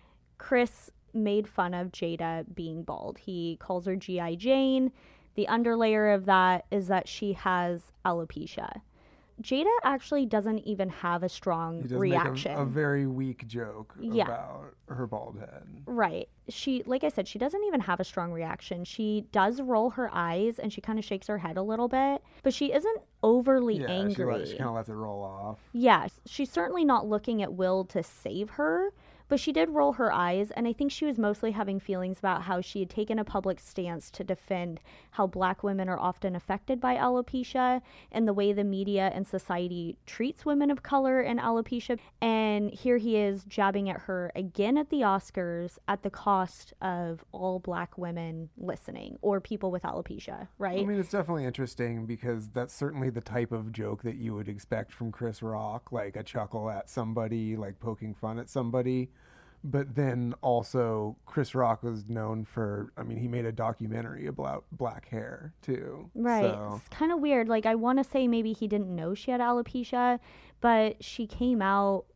Chris made fun of Jada being bald. He calls her G I Jane. The underlayer of that is that she has alopecia. Jada actually doesn't even have a strong He does reaction. make a, a very weak joke Yeah. about her bald head. Right. She, like I said, she doesn't even have a strong reaction. She does roll her eyes and she kind of shakes her head a little bit, but she isn't overly Yeah, angry. she, let, she kind of lets it roll off. Yes, she's certainly not looking at Will to save her, but she did roll her eyes, and I think she was mostly having feelings about how she had taken a public stance to defend how black women are often affected by alopecia and the way the media and society treats women of color and alopecia. And here he is jabbing at her again at the Oscars at the cost of all black women listening or people with alopecia, right? I mean, it's definitely interesting because that's certainly the type of joke that you would expect from Chris Rock, like a chuckle at somebody, like poking fun at somebody. But then also, Chris Rock was known for, I mean, he made a documentary about black hair, too. Right. So, It's kind of weird. Like, I want to say maybe he didn't know she had alopecia, but she came out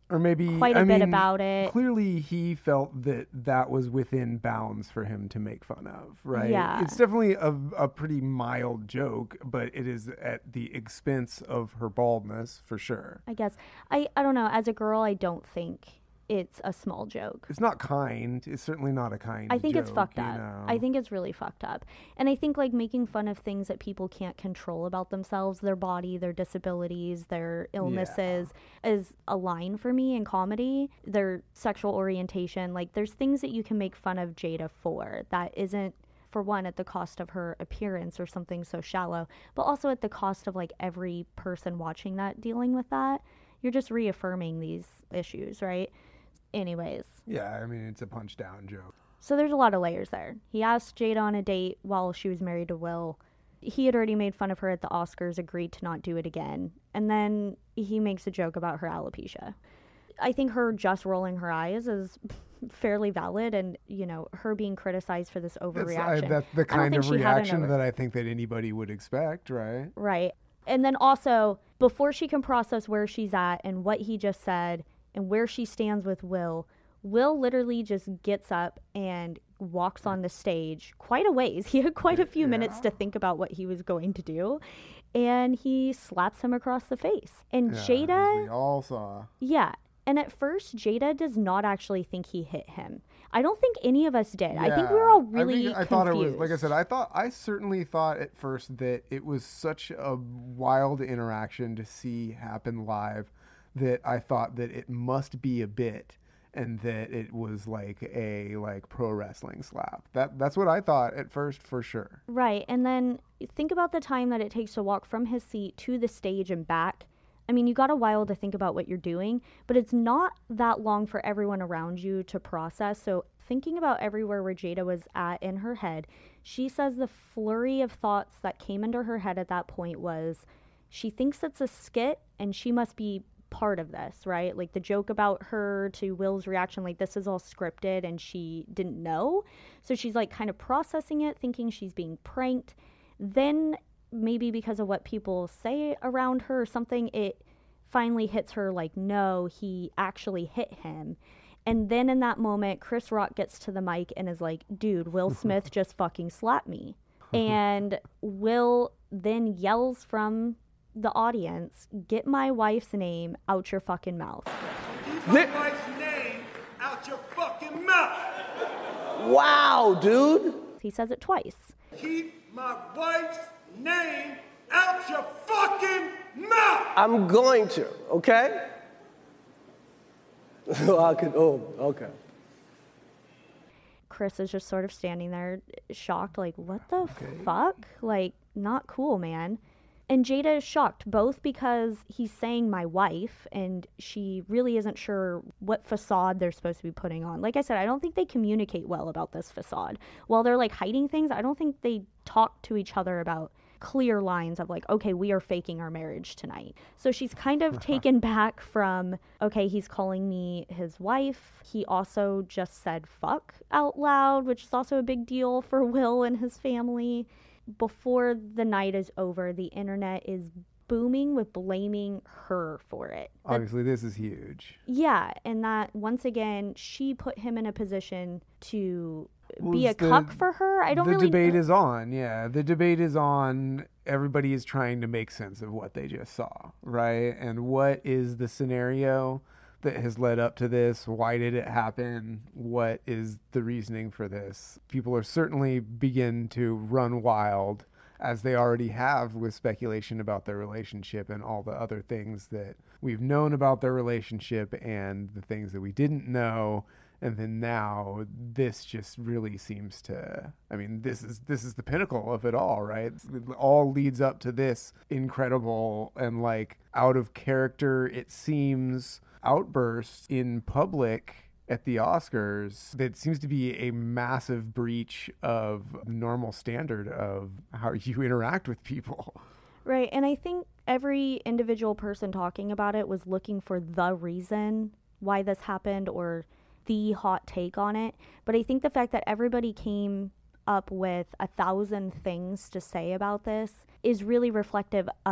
or maybe quite a I bit mean, about it. Clearly, he felt that that was within bounds for him to make fun of, right? Yeah. It's definitely a, a pretty mild joke, but it is at the expense of her baldness, for sure. I guess. I, I don't know. As a girl, I don't think it's a small joke. It's not kind. It's certainly not a kind I think joke, it's fucked you up. know? I think it's really fucked up. And I think like making fun of things that people can't control about themselves, their body, their disabilities, their illnesses, yeah. is a line for me in comedy. Their sexual orientation, like there's things that you can make fun of Jada for that isn't, for one, at the cost of her appearance or something so shallow, but also at the cost of like every person watching that dealing with that. You're just reaffirming these issues, right? Anyways. Yeah, I mean, it's a punch down joke. So there's a lot of layers there. He asked Jada on a date while she was married to Will. He had already made fun of her at the Oscars, agreed to not do it again. And then he makes a joke about her alopecia. I think her just rolling her eyes is fairly valid, and, you know, her being criticized for this overreaction. That's, I, that's the kind of reaction that I think that anybody would expect, right? Right. And then also, before she can process where she's at and what he just said, and where she stands with Will, Will literally just gets up and walks on the stage quite a ways. He had quite a few yeah. minutes to think about what he was going to do, and he slaps him across the face. And yeah, Jada... we all saw. Yeah. And at first, Jada does not actually think he hit him. I don't think any of us did. Yeah, I think we were all really I, think, I confused. thought it was, like I said, I thought, I certainly thought at first that it was such a wild interaction to see happen live that I thought that it must be a bit, and that it was like a like pro wrestling slap. That that's what I thought at first, for sure. Right. And then think about the time that it takes to walk from his seat to the stage and back. I mean, you got a while to think about what you're doing, but it's not that long for everyone around you to process. So thinking about everywhere where Jada was at in her head, she says the flurry of thoughts that came into her head at that point was she thinks it's a skit and she must be part of this, right? Like the joke about her to Will's reaction, like this is all scripted and she didn't know. So she's like kind of processing it, thinking she's being pranked. Then maybe because of what people say around her or something, it finally hits her like, no, he actually hit him. And then in that moment, Chris Rock gets to the mic and is like, dude, Will Smith just fucking slapped me. And Will then yells from the audience, get my wife's name out your fucking mouth. Keep my wife's name out your fucking mouth. Wow, dude. He says it twice. Keep my wife's name out your fucking mouth. I'm going to, okay? I could, oh, okay. Chris is just sort of standing there shocked, like, what the okay. fuck? Like, not cool, man. And Jada is shocked, both because he's saying my wife, and she really isn't sure what facade they're supposed to be putting on. Like I said, I don't think they communicate well about this facade. While they're like hiding things, I don't think they talk to each other about clear lines of like, okay, we are faking our marriage tonight. So she's kind of taken back from, okay, he's calling me his wife. He also just said fuck out loud, which is also a big deal for Will and his family. Before the night is over, the internet is booming with blaming her for it. That, Obviously, this is huge. Yeah, and that, once again, she put him in a position to well, be a the, cuck for her. I don't the really... The debate is on, yeah. The debate is on. Everybody is trying to make sense of what they just saw, right? And what is the scenario that has led up to this? Why did it happen? What is the reasoning for this? People are certainly begin to run wild, as they already have with speculation about their relationship and all the other things that we've known about their relationship and the things that we didn't know. And then now this just really seems to, I mean, this is this is the pinnacle of it all, right? It all leads up to this incredible and like out of character, it seems, outburst in public at the Oscars that seems to be a massive breach of the normal standard of how you interact with people. Right, and I think every individual person talking about it was looking for the reason why this happened or the hot take on it. But I think the fact that everybody came up with a thousand things to say about this is really reflective of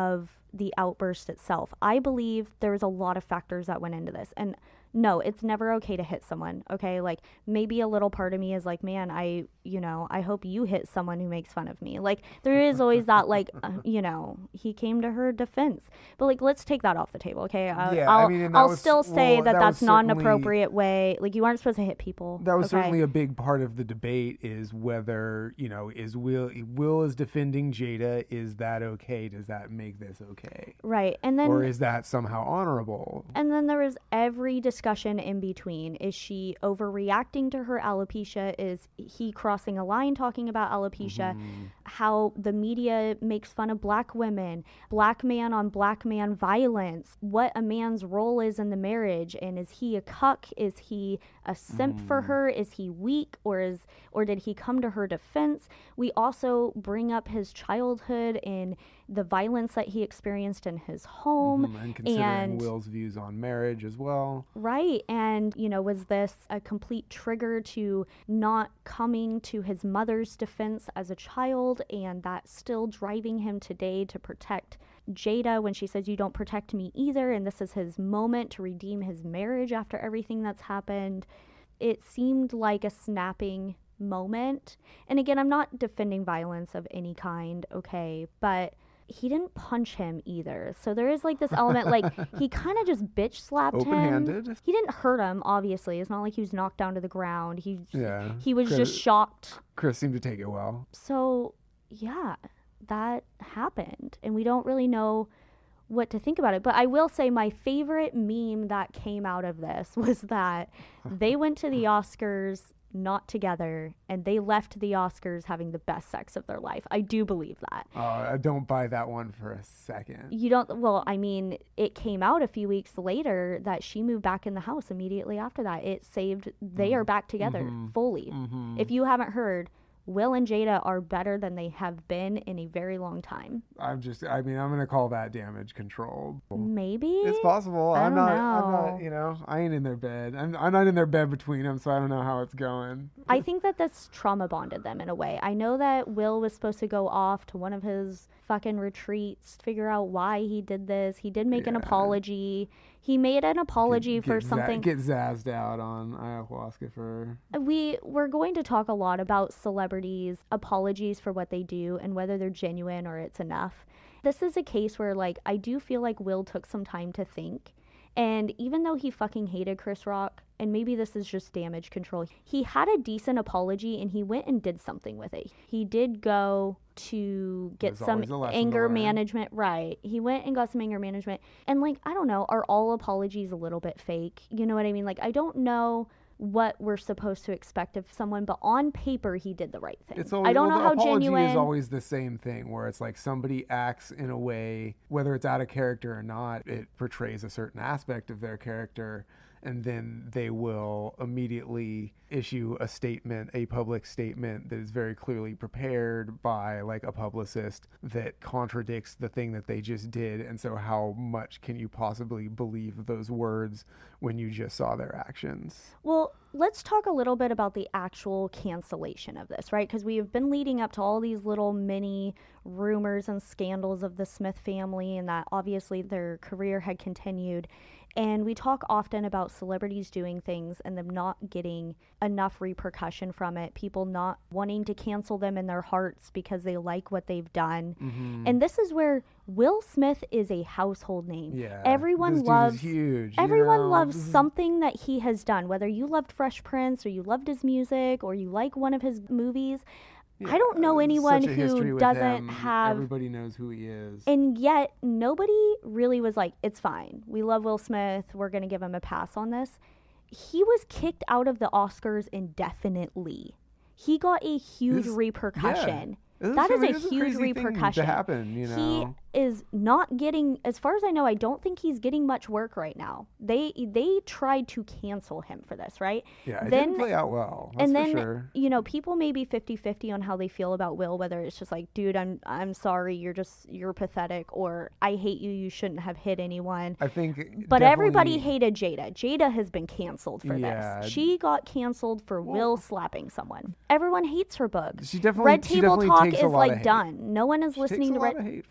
the outburst itself. I believe there was a lot of factors that went into this. And no, it's never okay to hit someone, okay? Like, maybe a little part of me is like, man, I, you know, I hope you hit someone who makes fun of me. Like, there is always that, like, uh, you know, he came to her defense. But, like, let's take that off the table, okay? Uh, Yeah, I'll, I mean, and that I'll was- still say well, that, that that's was not an certainly- appropriate way. Like, you aren't supposed to hit people. That was okay? certainly a big part of the debate, is whether, you know, is Will Will is defending Jada. Is that okay? Does that make this okay? Right. And then Or is that somehow honorable? And then there was every discussion in between. Is she overreacting to her alopecia? Is he crossing a line talking about alopecia? Mm-hmm. How the media makes fun of black women, black man on black man violence, what a man's role is in the marriage, and is he a cuck? Is he a simp Mm-hmm. for her? Is he weak, or is or did he come to her defense? We also bring up his childhood and the violence that he experienced in his home. Mhm, And considering and Will's views on marriage as well. Right. And, you know, was this a complete trigger to not coming to his mother's defense as a child, and that still driving him today to protect Jada when she says, you don't protect me either, and this is his moment to redeem his marriage after everything that's happened? It seemed like a snapping moment. And again, I'm not defending violence of any kind, okay, but he didn't punch him either. So there is like this element, like he kind of just bitch slapped him. Open-handed. He didn't hurt him, obviously. It's not like he was knocked down to the ground. He Yeah. he was Chris- just shocked. Chris seemed to take it well. So yeah, that happened, and we don't really know what to think about it. But I will say my favorite meme that came out of this was that they went to the Oscars not together, and they left the Oscars having the best sex of their life. I do believe that. Uh, I don't buy that one for a second. You don't, well, I mean, it came out a few weeks later that she moved back in the house immediately after that. It saved, they are back together Mhm. fully. Mhm. If you haven't heard, Will and Jada are better than they have been in a very long time. I'm just, I mean, I'm going to call that damage control. Maybe? It's possible. I I'm don't not, I'm know. not, you know, I ain't in their bed. I'm, I'm not in their bed between them, so I don't know how it's going. I think that this trauma bonded them in a way. I know that Will was supposed to go off to one of his fucking retreats, figure out why he did this. He did make an Yeah. apology. He made an apology Get- for get za- something. Get zazzed out on ayahuasca for. We we're going to talk a lot about celebrities' apologies for what they do and whether they're genuine or it's enough. This is a case where, like, I do feel like Will took some time to think. And even though he fucking hated Chris Rock, and maybe this is just damage control, he had a decent apology and he went and did something with it. He did go to get There's some always a lesson to anger learn. management. Right. He went and got some anger management. And, like, I don't know, are all apologies a little bit fake? You know what I mean? Like, I don't know what we're supposed to expect of someone, but on paper he did the right thing. It's always, I don't well, know the how apology genuine. is always the same thing, where it's like somebody acts in a way, whether it's out of character or not, it portrays a certain aspect of their character, and then they will immediately issue a statement, a public statement that is very clearly prepared by like a publicist that contradicts the thing that they just did. And so how much can you possibly believe those words when you just saw their actions? Well, let's talk a little bit about the actual cancellation of this, right? Because we have been leading up to all these little mini rumors and scandals of the Smith family, and that obviously their career had continued. And we talk often about celebrities doing things and them not getting enough repercussion from it, people not wanting to cancel them in their hearts because they like what they've done. Mm-hmm. And this is where Will Smith is a household name. Yeah, Everyone this dude is loves huge, you everyone know? loves This is- something that he has done, whether you loved Fresh Prince or you loved his music or you like one of his movies. I don't know Yeah, anyone such a history who with doesn't him. have. Everybody knows who he is. And yet, nobody really was like, it's fine. We love Will Smith. We're going to give him a pass on this. He was kicked out of the Oscars indefinitely. He got a huge This- repercussion. yeah. That I is mean, a it's a huge crazy thing to repercussion. happen, you know? He is not getting, as far as I know, I don't think he's getting much work right now. They they tried to cancel him for this, right? Yeah, it then, didn't play out well. That's and then, for sure. you know, people may be fifty-fifty on how they feel about Will, whether it's just like, dude, I'm I'm sorry, you're just, you're pathetic, or I hate you, you shouldn't have hit anyone. I think But everybody definitely- hated Jada. Jada has been canceled for Yeah. this. She got canceled for Will slapping someone. Everyone hates her book. She definitely- Red she Table definitely Talk takes is a lot like of hate. done. No one is She listening takes to a lot Red. of hate for sure.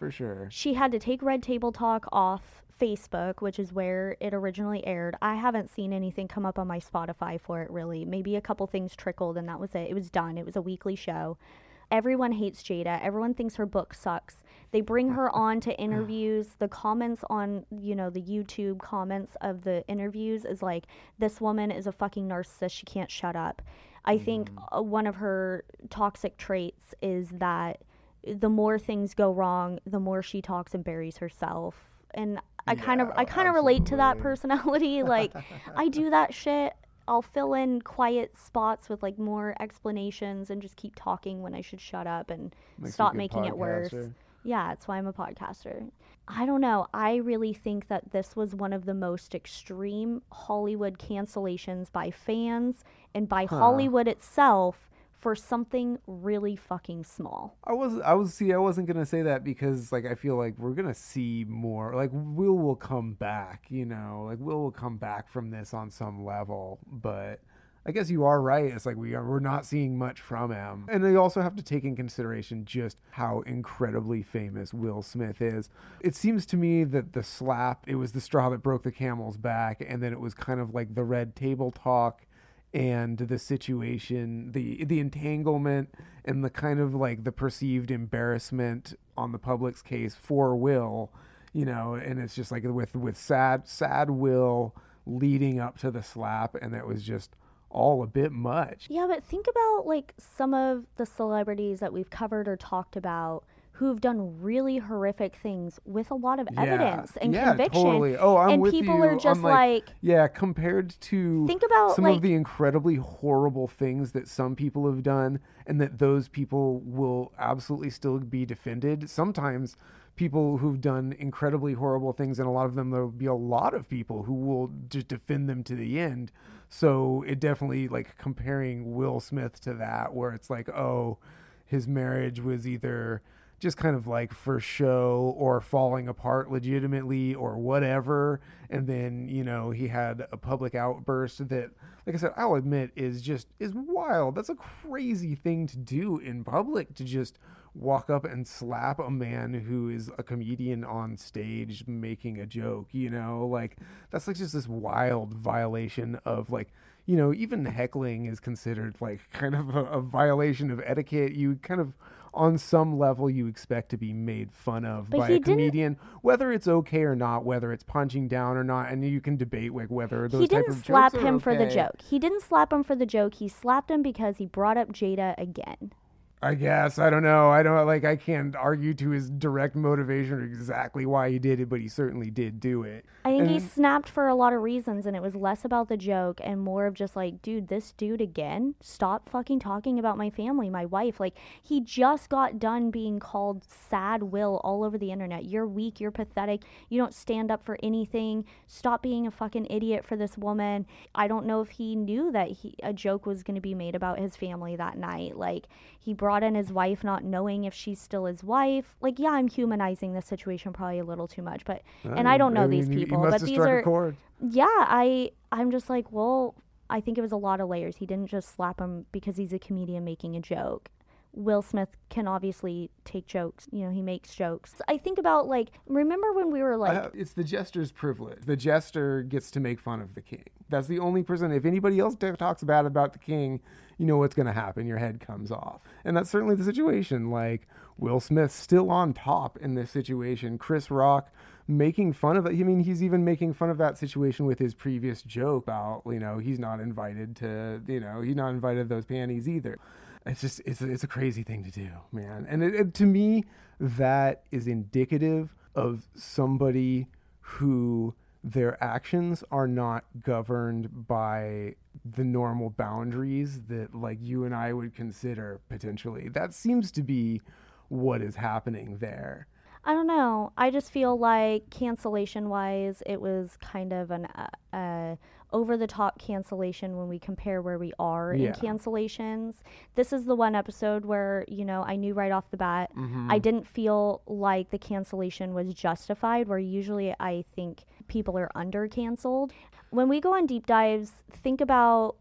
there. She had to take Red Table Talk off Facebook, which is where it originally aired. I haven't seen anything come up on my Spotify for it, really. Maybe a couple things trickled, and that was it. It was done. It was a weekly show. Everyone hates Jada. Everyone thinks her book sucks. They bring her on to interviews. The comments on, you know, the YouTube comments of the interviews is like, this woman is a fucking narcissist. She can't shut up. I think uh, one of her toxic traits is that the more things go wrong, the more she talks and buries herself. And I Yeah, kind of, I kind of relate to that absolutely. personality. Like, I do that shit. I'll fill in quiet spots with like more explanations and just keep talking when I should shut up and Makes you a stop good making it worse. podcaster. Yeah, that's why I'm a podcaster. I don't know. I really think that this was one of the most extreme Hollywood cancellations by fans and by Huh. Hollywood itself for something really fucking small. I was, I was, see, I wasn't gonna say that because, like, I feel like we're gonna see more. Like, Will will come back, you know, like Will will come back from this on some level. But I guess you are right. It's like we are, we're not seeing much from him, and they also have to take in consideration just how incredibly famous Will Smith is. It seems to me that the slap, it was the straw that broke the camel's back, and then it was kind of like the Red Table Talk. And the situation, the the entanglement, and the kind of like the perceived embarrassment on the public's case for Will, you know, and it's just like with with sad sad Will leading up to the slap, and that was just all a bit much. Yeah, but think about like some of the celebrities that we've covered or talked about who've done really horrific things with a lot of Yeah. evidence and yeah, conviction. Totally. Oh, I'm and with people you. are just I'm like, yeah, compared to think about, some like- of the incredibly horrible things that some people have done, and that those people will absolutely still be defended. Sometimes people who've done incredibly horrible things, and a lot of them, there'll be a lot of people who will just defend them to the end. So it definitely, like, comparing Will Smith to that, where it's like, oh, his marriage was either just kind of like for show or falling apart legitimately or whatever. And then, you know, he had a public outburst that, like I said, I'll admit is just, is wild. That's a crazy thing to do in public, to just walk up and slap a man who is a comedian on stage making a joke, you know, like that's like just this wild violation of, like, you know, even heckling is considered like kind of a, a violation of etiquette. You kind of, on some level, you expect to be made fun of But by he a didn't- comedian, whether it's okay or not, whether it's punching down or not, and you can debate like whether those he type didn't of slap jokes are him for the okay. joke. He didn't slap him for the joke. He slapped him because he brought up Jada again. I guess. I don't know. I don't like, I can't argue to his direct motivation or exactly why he did it, but he certainly did do it. I think he And- snapped for a lot of reasons, and it was less about the joke and more of just like, dude, this dude again, stop fucking talking about my family, my wife. Like, he just got done being called sad Will all over the internet. You're weak, you're pathetic, you don't stand up for anything, stop being a fucking idiot for this woman. I don't know if he knew that he, a joke was going to be made about his family that night. Like, he brought in his wife not knowing if she's still his wife. Like, yeah, I'm humanizing this situation probably a little too much, but and I don't know these mean, he- people, he must but have these struck a are chord. yeah, I I'm just like, well, I think it was a lot of layers. He didn't just slap him because he's a comedian making a joke. Will Smith can obviously take jokes. You know, he makes jokes. I think about, like, remember when we were like, Uh, it's the jester's privilege. The jester gets to make fun of the king. That's the only person. If anybody else t- talks bad about the king, you know what's going to happen. Your head comes off. And that's certainly the situation. Like, Will Smith still on top in this situation. Chris Rock making fun of it. I mean, he's even making fun of that situation with his previous joke about, you know, he's not invited to, you know, he's not invited to those panties either. It's just, it's a, it's a crazy thing to do, man. And it, it, to me, that is indicative of somebody who their actions are not governed by the normal boundaries that, like, you and I would consider potentially. That seems to be what is happening there. I don't know. I just feel like cancellation wise, it was kind of an uh, uh, over the top cancellation when we compare where we are Yeah. in cancellations. This is the one episode where, you know, I knew right off the bat, Mm-hmm. I didn't feel like the cancellation was justified, where usually I think people are under canceled. When we go on deep dives, think about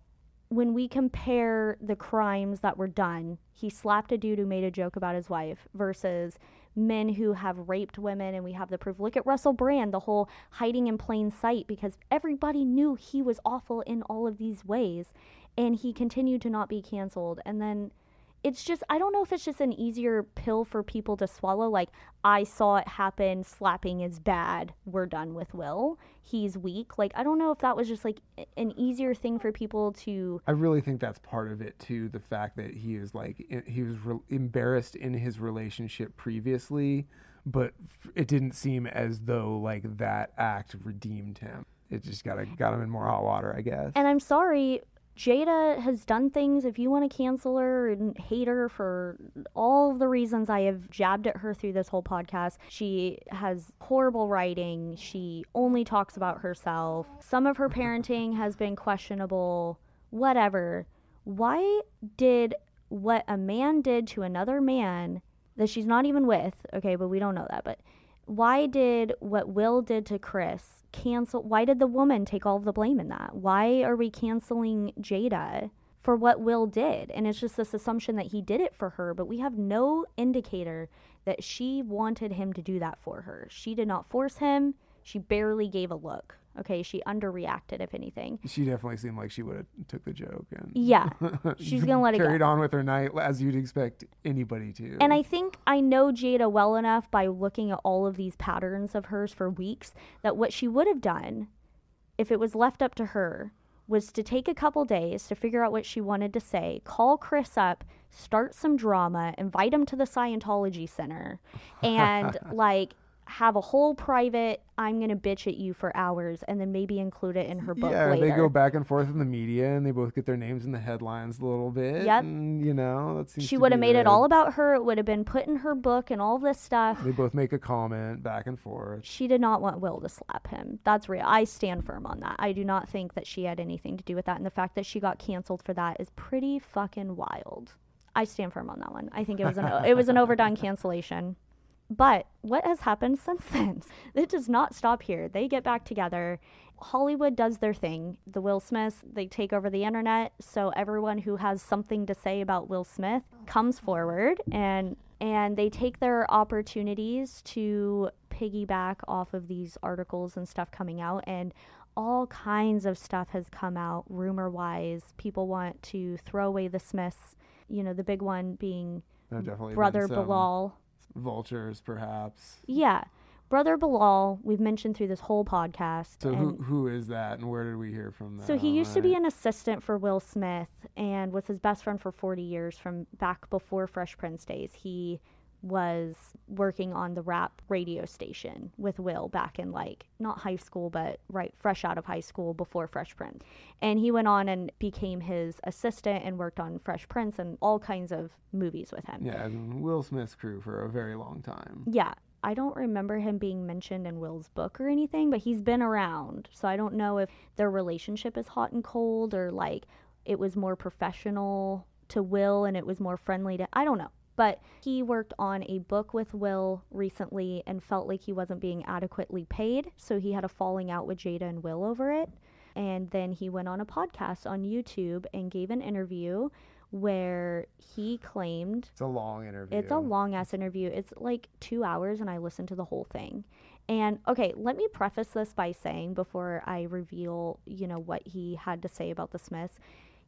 when we compare the crimes that were done, he slapped a dude who made a joke about his wife versus men who have raped women, and we have the proof. Look at Russell Brand, the whole hiding in plain sight, because everybody knew he was awful in all of these ways, and he continued to not be canceled. And then it's just, I don't know if it's just an easier pill for people to swallow. Like, I saw it happen, slapping is bad, we're done with Will, he's weak. Like, I don't know if that was just like an easier thing for people to. I really think that's part of it too. The fact that he is like, he was re- embarrassed in his relationship previously, but it didn't seem as though like that act redeemed him. It just got got him in more hot water, I guess. And I'm sorry, Jada has done things. If you want to cancel her and hate her for all of the reasons I have jabbed at her through this whole podcast, she has horrible writing. She only talks about herself. Some of her parenting has been questionable. Whatever. Why did what a man did to another man that she's not even with, okay, but we don't know that, but why did what Will did to Chris cancel? Why did the woman take all of the blame in that? Why are we canceling Jada for what Will did? And it's just this assumption that he did it for her, but we have no indicator that she wanted him to do that for her. She did not force him. She barely gave a look. Okay, she underreacted, if anything. She definitely seemed like she would have took the joke and yeah, she's gonna let it go. Carried on with her night as you'd expect anybody to. And I think I know Jada well enough by looking at all of these patterns of hers for weeks that what she would have done, if it was left up to her, was to take a couple days to figure out what she wanted to say, call Chris up, start some drama, invite him to the Scientology Center, and like have a whole private, I'm going to bitch at you for hours, and then maybe include it in her book yeah, later. They go back and forth in the media, and they both get their names in the headlines a little bit. Yep. And, you know, that seems she to would have be made the, it all about her. It would have been put in her book and all this stuff. They both make a comment back and forth. She did not want Will to slap him. That's real. I stand firm on that. I do not think that she had anything to do with that, and the fact that she got canceled for that is pretty fucking wild. I stand firm on that one. I think it was an it was an overdone cancellation. But what has happened since then? It does not stop here. They get back together. Hollywood does their thing. The Will Smiths, they take over the internet. So everyone who has something to say about Will Smith comes forward, and and they take their opportunities to piggyback off of these articles and stuff coming out. And all kinds of stuff has come out rumor-wise. People want to throw away the Smiths. You know, the big one being Brother Bilal. Vultures, perhaps. Yeah. Brother Bilal, we've mentioned through this whole podcast. So who who is that, and where did we hear from that? So he used right. to be an assistant for Will Smith and was his best friend for forty years from back before Fresh Prince days. He was working on the rap radio station with Will back in, like, not high school, but right fresh out of high school before Fresh Prince. And he went on and became his assistant and worked on Fresh Prince and all kinds of movies with him. Yeah, and Will Smith's crew for a very long time. Yeah. I don't remember him being mentioned in Will's book or anything, but he's been around. So I don't know if their relationship is hot and cold, or like it was more professional to Will and it was more friendly to, I don't know. But he worked on a book with Will recently and felt like he wasn't being adequately paid. So he had a falling out with Jada and Will over it. And then he went on a podcast on YouTube and gave an interview where he claimed... It's a long interview. It's a long-ass interview. It's like two hours, and I listened to the whole thing. And, okay, let me preface this by saying, before I reveal, you know, what he had to say about the Smiths,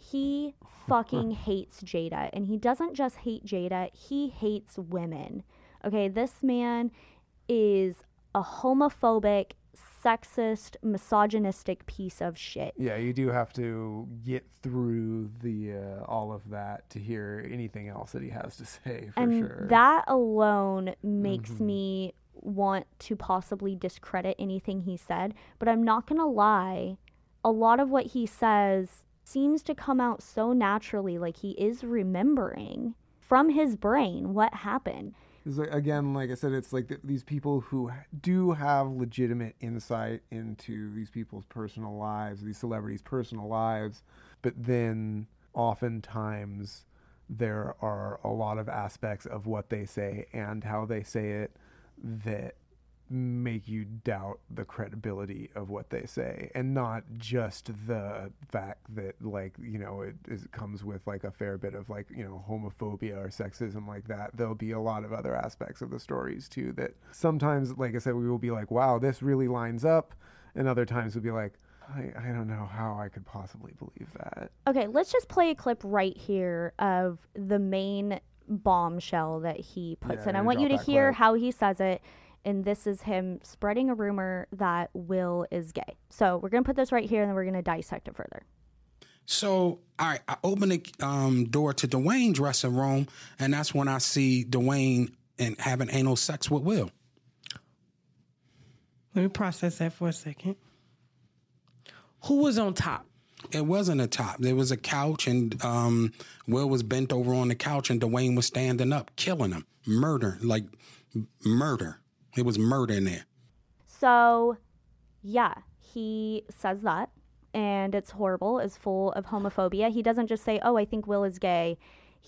he fucking hates Jada. And he doesn't just hate Jada, he hates women. Okay, this man is a homophobic, sexist, misogynistic piece of shit. Yeah, you do have to get through the uh, all of that to hear anything else that he has to say, for and sure. That alone makes mm-hmm. me want to possibly discredit anything he said. But I'm not going to lie, a lot of what he says seems to come out so naturally, like he is remembering from his brain what happened. Like, again, like I said, it's like th- these people who do have legitimate insight into these people's personal lives, these celebrities' personal lives, but then oftentimes there are a lot of aspects of what they say and how they say it that make you doubt the credibility of what they say, and not just the fact that, like, you know, it, it comes with like a fair bit of, like, you know, homophobia or sexism like that. There'll be a lot of other aspects of the stories too that sometimes, like I said, we will be like, wow, this really lines up, and other times we'll be like, I, I don't know how I could possibly believe that. Okay, let's just play a clip right here of the main bombshell that he puts Yeah, in. I yeah, want you to drop that hear clip. how he says it, and this is him spreading a rumor that Will is gay. So we're going to put this right here, and then we're going to dissect it further. So, all right, I open the um, door to Dwayne's dressing room, and that's when I see Dwayne and having anal sex with Will. Let me process that for a second. Who was on top? It wasn't a top. There was a couch, and um, Will was bent over on the couch, and Dwayne was standing up, killing him. Murder, like murder. It was murder in there. So, yeah, he says that, and it's horrible. It's full of homophobia. He doesn't just say, oh, I think Will is gay.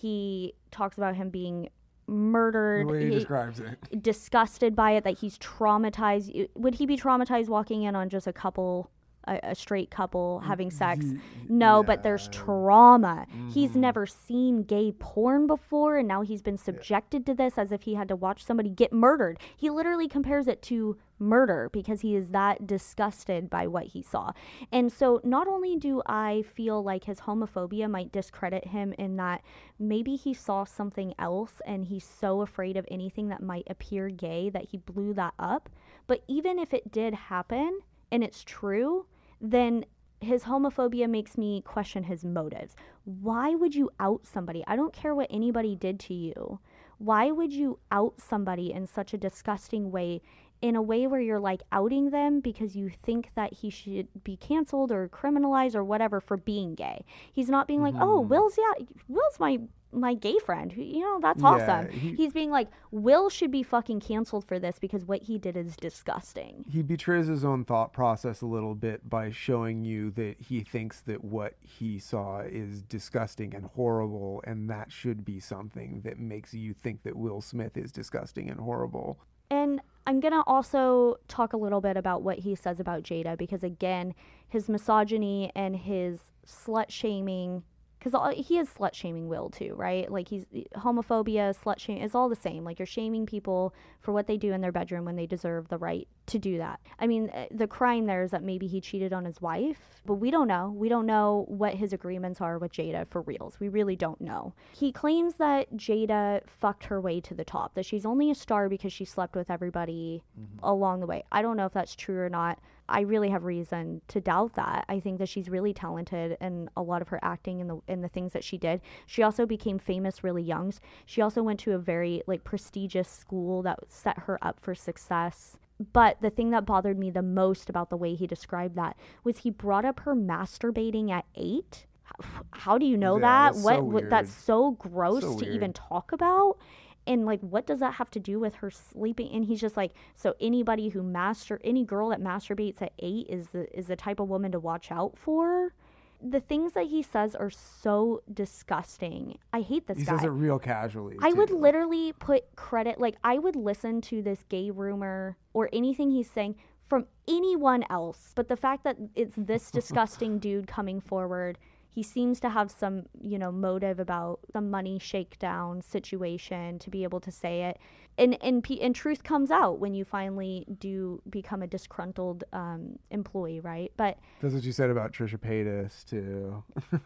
He talks about him being murdered. The way he describes it. Disgusted by it, that he's traumatized. Would he be traumatized walking in on just a couple... A, a straight couple having sex? No, yeah. But there's trauma. Mm-hmm. He's never seen gay porn before, and now he's been subjected yeah. to this as if he had to watch somebody get murdered. He literally compares it to murder because he is that disgusted by what he saw. And so not only do I feel like his homophobia might discredit him in that maybe he saw something else and he's so afraid of anything that might appear gay that he blew that up, but even if it did happen and it's true, then his homophobia makes me question his motives. Why would you out somebody? I don't care what anybody did to you. Why would you out somebody in such a disgusting way, in a way where you're like outing them because you think that he should be canceled or criminalized or whatever for being gay? He's not being like, mm-hmm. oh, Will's, yeah, Will's my my gay friend, you know, that's yeah, awesome. He, He's being like, Will should be fucking canceled for this because what he did is disgusting. He betrays his own thought process a little bit by showing you that he thinks that what he saw is disgusting and horrible, and that should be something that makes you think that Will Smith is disgusting and horrible. And I'm going to also talk a little bit about what he says about Jada, because again, his misogyny and his slut shaming, because he is slut shaming Will too, right? Like, he's homophobia, slut shaming, it's all the same. Like, you're shaming people for what they do in their bedroom when they deserve the right to do that. I mean, the crime there is that maybe he cheated on his wife, but we don't know. We don't know what his agreements are with Jada for reals. We really don't know. He claims that Jada fucked her way to the top, that she's only a star because she slept with everybody mm-hmm. along the way. I don't know if that's true or not. I really have reason to doubt that. I think that she's really talented in a lot of her acting and the and the things that she did. She also became famous really young. She also went to a very like prestigious school that set her up for success. But the thing that bothered me the most about the way he described that was he brought up her masturbating at eight. How do you know yeah, that? That's what, so what that's so gross so to weird. even talk about. And like, what does that have to do with her sleeping? And he's just like, so anybody who master, any girl that masturbates at eight is the is the type of woman to watch out for. The things that he says are so disgusting. I hate this he guy. He says it real casually. I too. would literally put credit, like I would listen to this gay rumor or anything he's saying from anyone else. But the fact that it's this disgusting dude coming forward, he seems to have some, you know, motive about some money shakedown situation to be able to say it. And and, and truth comes out when you finally do become a disgruntled um, employee, right? But that's what you said about Trisha Paytas, too.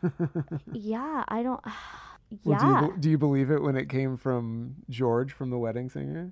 yeah, I don't... yeah. Well, do, you, do you believe it when it came from George from The Wedding Singer?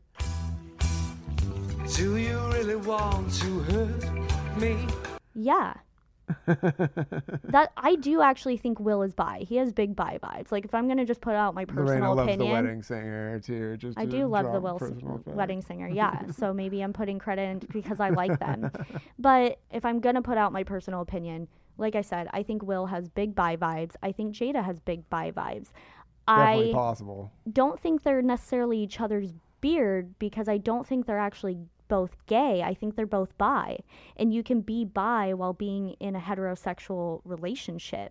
Do you really want to hurt me? Yeah. That I do actually think Will is bi. He has big bi vibes. Like, if I'm gonna just put out my personal Lorena loves opinion, The Wedding Singer too. Just I to do love the drop Will personal S- fact. Wedding Singer. Yeah, so maybe I'm putting credit in because I like them. But if I'm gonna put out my personal opinion, like I said, I think Will has big bi vibes. I think Jada has big bi vibes. Definitely I possible. Don't think they're necessarily each other's beard because I don't think they're actually both gay. I think they're both bi, and you can be bi while being in a heterosexual relationship.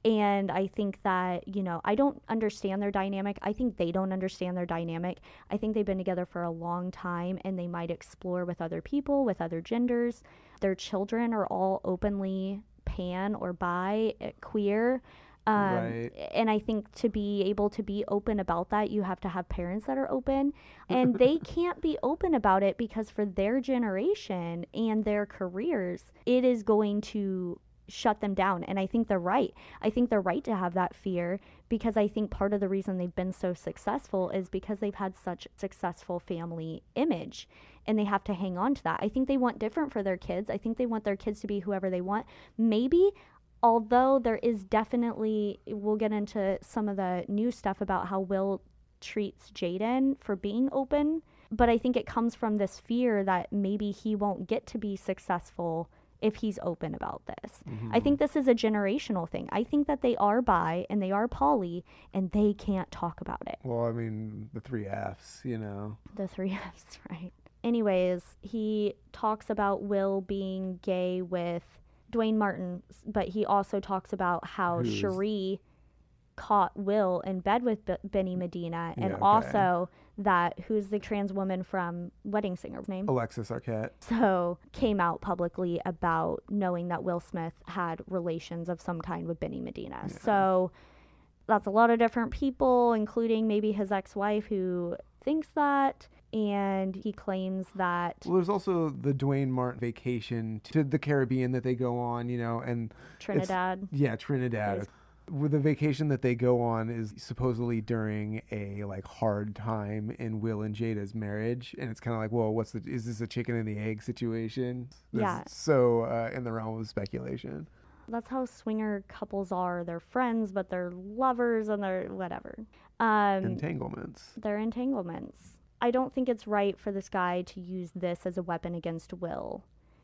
And I think that, you know, I don't understand their dynamic. I think they don't understand their dynamic. I think they've been together for a long time, and they might explore with other people, with other genders. Their children are all openly pan or bi, queer. Um, Right. And I think to be able to be open about that, you have to have parents that are open. And they can't be open about it because for their generation and their careers, it is going to shut them down. And I think they're right. I think they're right to have that fear, because I think part of the reason they've been so successful is because they've had such successful family image, and they have to hang on to that. I think they want different for their kids. I think they want their kids to be whoever they want. Maybe, although there is definitely, we'll get into some of the new stuff about how Will treats Jaden for being open, but I think it comes from this fear that maybe he won't get to be successful if he's open about this. Mm-hmm. I think this is a generational thing. I think that they are bi and they are poly, and they can't talk about it. Well, I mean, the three F's, you know. The three F's, right. Anyways, he talks about Will being gay with Dwayne Martin, but he also talks about how Who's- Cherie caught Will in bed with B- Benny Medina, and Yeah, okay. also that who's the trans woman from Wedding Singer's name? Alexis Arquette. So came out publicly about knowing that Will Smith had relations of some kind with Benny Medina. Yeah. So that's a lot of different people, including maybe his ex-wife, who thinks that. And he claims that Well, there's also the Dwayne Martin vacation to the Caribbean that they go on, you know, and it's- Trinidad. Yeah, Trinidad. With the vacation that they go on is supposedly during a like hard time in Will and Jada's marriage, and it's kind of like, well, what's the is this a chicken and the egg situation? This Yeah. is so uh, in the realm of speculation. That's how swinger couples are. They're friends, but they're lovers, and they're whatever. Um, Entanglements. They're entanglements. I don't think it's right for this guy to use this as a weapon against Will.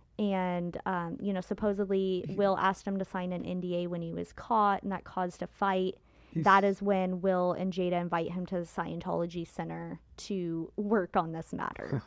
And, um, you know, supposedly Will asked him to sign an N D A when he was caught, and that caused a fight. He's- That is when Will and Jada invite him to the Scientology Center to work on this matter.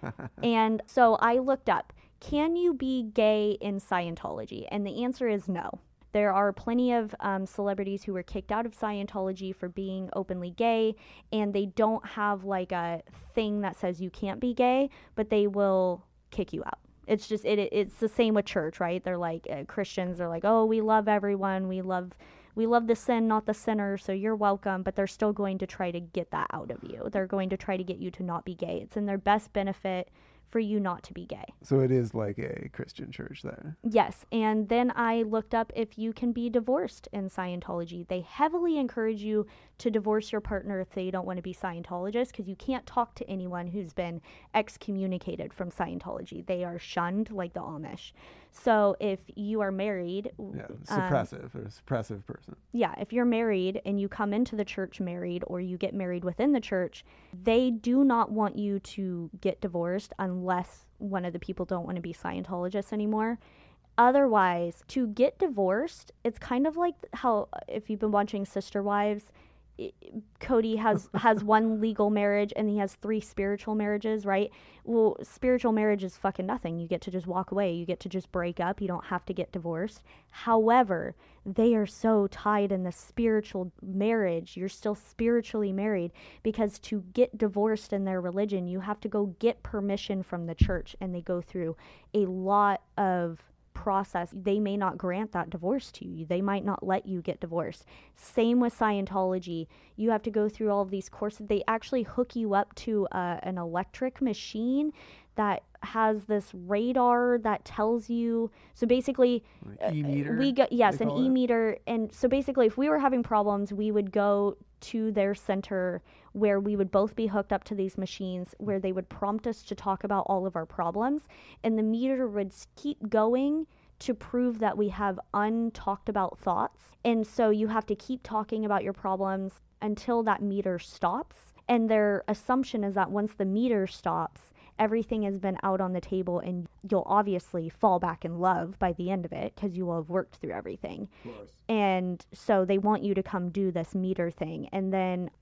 And so I looked up, can you be gay in Scientology? And the answer is no. There are plenty of um, celebrities who were kicked out of Scientology for being openly gay, and they don't have like a thing that says you can't be gay, but they will kick you out. It's just, it. it's the same with church, right? They're like, uh, Christians are like, oh, we love everyone. We love, we love the sin, not the sinner, so you're welcome. But they're still going to try to get that out of you. They're going to try to get you to not be gay. It's in their best benefit for you not to be gay. So it is like a Christian church there. Yes, and then I looked up if you can be divorced in Scientology. They heavily encourage you to divorce your partner if they don't want to be Scientologists, because you can't talk to anyone who's been excommunicated from Scientology. They are shunned like the Amish. So if you are married... Yeah, um, suppressive or suppressive person. yeah, if you're married and you come into the church married, or you get married within the church, they do not want you to get divorced unless one of the people don't want to be Scientologists anymore. Otherwise, to get divorced, it's kind of like how, if you've been watching Sister Wives, i- Cody has has one legal marriage and he has three spiritual marriages, right? Well, spiritual marriage is fucking nothing. You get to just walk away. You get to just break up. You don't have to get divorced. However, they are so tied in the spiritual marriage. You're still spiritually married, because to get divorced in their religion, you have to go get permission from the church, and they go through a lot of process. They may not grant that divorce to you. They might not let you get divorced. Same with Scientology. You have to go through all of these courses. They actually hook you up to uh, an electric machine that has this radar that tells you. So basically, uh, E-meter, we go yes, they an call it? e-meter. And so basically, if we were having problems, we would go to their center where we would both be hooked up to these machines, where they would prompt us to talk about all of our problems, and the meter would s- keep going to prove that we have untalked about thoughts. And so you have to keep talking about your problems until that meter stops. And their assumption is that once the meter stops, everything has been out on the table, and you'll obviously fall back in love by the end of it, because you will have worked through everything. And so they want you to come do this meter thing. And then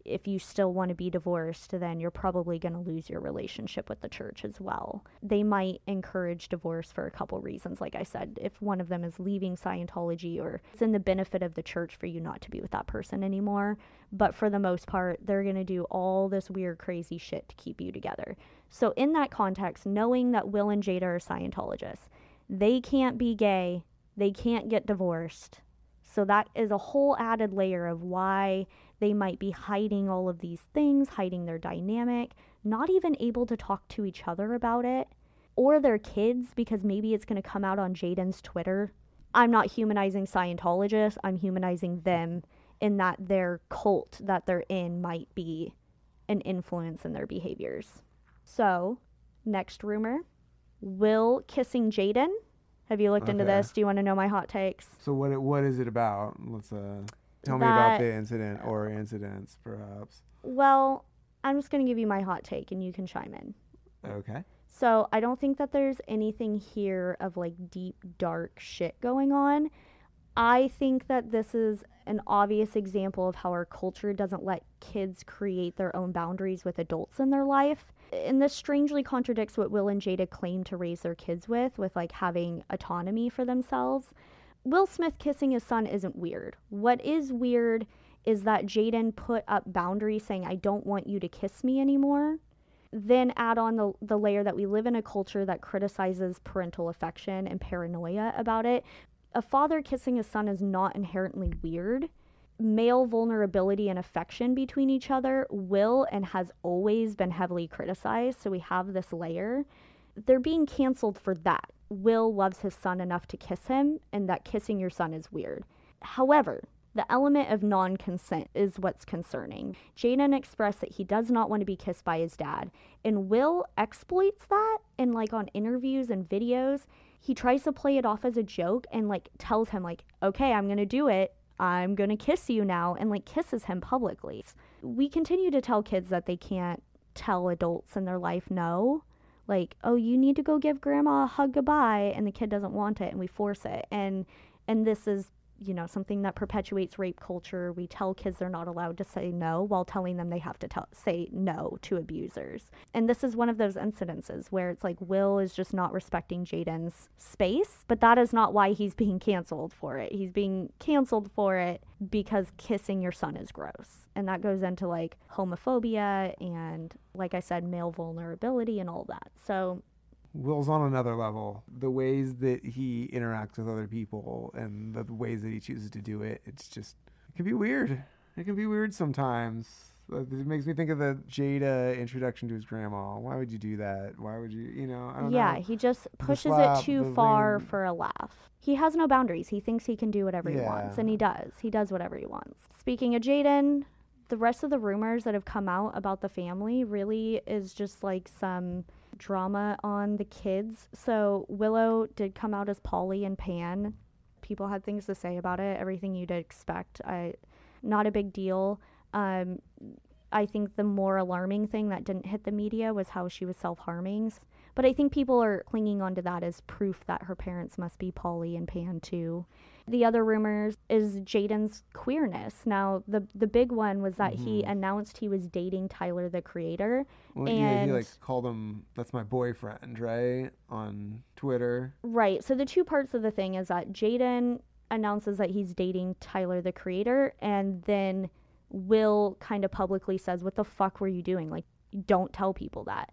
if you still want to be divorced, then you're probably going to lose your relationship with the church as well. They might encourage divorce for a couple reasons. Like I said, if one of them is leaving Scientology, or it's in the benefit of the church for you not to be with that person anymore. But for the most part, they're going to do all this weird, crazy shit to keep you together. So in that context, knowing that Will and Jada are Scientologists, they can't be gay, they can't get divorced. So that is a whole added layer of why they might be hiding all of these things, hiding their dynamic, not even able to talk to each other about it, or their kids, because maybe it's going to come out on Jaden's Twitter. I'm not humanizing Scientologists, I'm humanizing them in that their cult that they're in might be an influence in their behaviors. So, next rumor, Will kissing Jaden. Have you looked into Okay. this? Do you want to know my hot takes? So what it, what is it about? Let's uh, tell me That- about the incident or incidents, perhaps. Well, I'm just going to give you my hot take and you can chime in. Okay. So I don't think that there's anything here of like deep, dark shit going on. I think that this is an obvious example of how our culture doesn't let kids create their own boundaries with adults in their life. And this strangely contradicts what Will and Jada claim to raise their kids with, with like having autonomy for themselves. Will Smith kissing his son isn't weird. What is weird is that Jaden put up boundaries saying, I don't want you to kiss me anymore. Then add on the, the layer that we live in a culture that criticizes parental affection and paranoia about it. A father kissing his son is not inherently weird. Male vulnerability and affection between each other will and has always been heavily criticized, so we have this layer. They're being canceled for that. Will loves his son enough to kiss him, and that kissing your son is weird. However, the element of non-consent is what's concerning. Jaden expressed that he does not want to be kissed by his dad, and Will exploits that, and like on interviews and videos, he tries to play it off as a joke and like tells him like, okay, I'm going to do it. I'm going to kiss you now, and like kisses him publicly. We continue to tell kids that they can't tell adults in their life no. Like, oh, you need to go give grandma a hug goodbye, and the kid doesn't want it, and we force it. And and this is, you know, something that perpetuates rape culture. We tell kids they're not allowed to say no while telling them they have to tell, say no to abusers. And this is one of those incidences where it's like Will is just not respecting Jaden's space, but that is not why he's being canceled for it. He's being canceled for it because kissing your son is gross. And that goes into like homophobia and, like I said, male vulnerability and all that. So Will's on another level. The ways that he interacts with other people and the ways that he chooses to do it, it's just, it can be weird. It can be weird sometimes. It makes me think of the Jada introduction to his grandma. Why would you do that? Why would you, you know, I don't yeah, know. he just The pushes slap, it too the far ring. for a laugh. He has no boundaries. He thinks he can do whatever he Yeah. wants, and he does. He does whatever he wants. Speaking of Jaden, the rest of the rumors that have come out about the family really is just like some drama on the kids. So Willow did come out as Polly and Pan. People had things to say about it. Everything you'd expect. I, not a big deal. Um, I think the more alarming thing that didn't hit the media was how she was self-harming. But I think people are clinging onto that as proof that her parents must be Polly and Pan too. The other rumors is Jaden's queerness. Now, the the big one was that he Mhm. announced he was dating Tyler, the Creator. Well, and yeah, he like called him, that's my boyfriend, right? On Twitter. Right. So the two parts of the thing is that Jaden announces that he's dating Tyler, the Creator, and then Will kind of publicly says, what the fuck were you doing? Like, don't tell people that.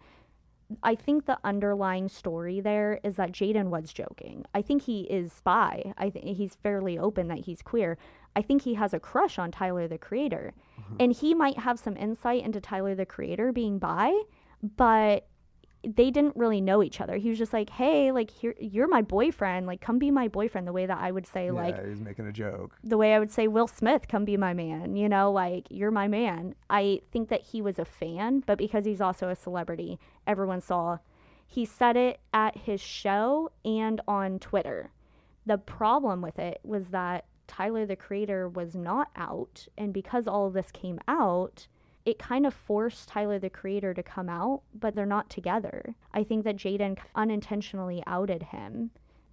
I think the underlying story there is that Jaden was joking. I think he is bi. I think he's fairly open that he's queer. I think he has a crush on Tyler, the Creator. And he might have some insight into Tyler, the Creator being bi, but they didn't really know each other. He was just like, hey, like, here, you're my boyfriend. Like, come be my boyfriend, the way that I would say, Yeah, like, he was making a joke. the way I would say, Will Smith, come be my man, you know, like, you're my man. I think that he was a fan, but because he's also a celebrity, everyone saw. He said it at his show and on Twitter. The problem with it was that Tyler, the Creator, was not out, and because all of this came out, it kind of forced Tyler, the Creator, to come out, but they're not together. I think that Jaden unintentionally outed him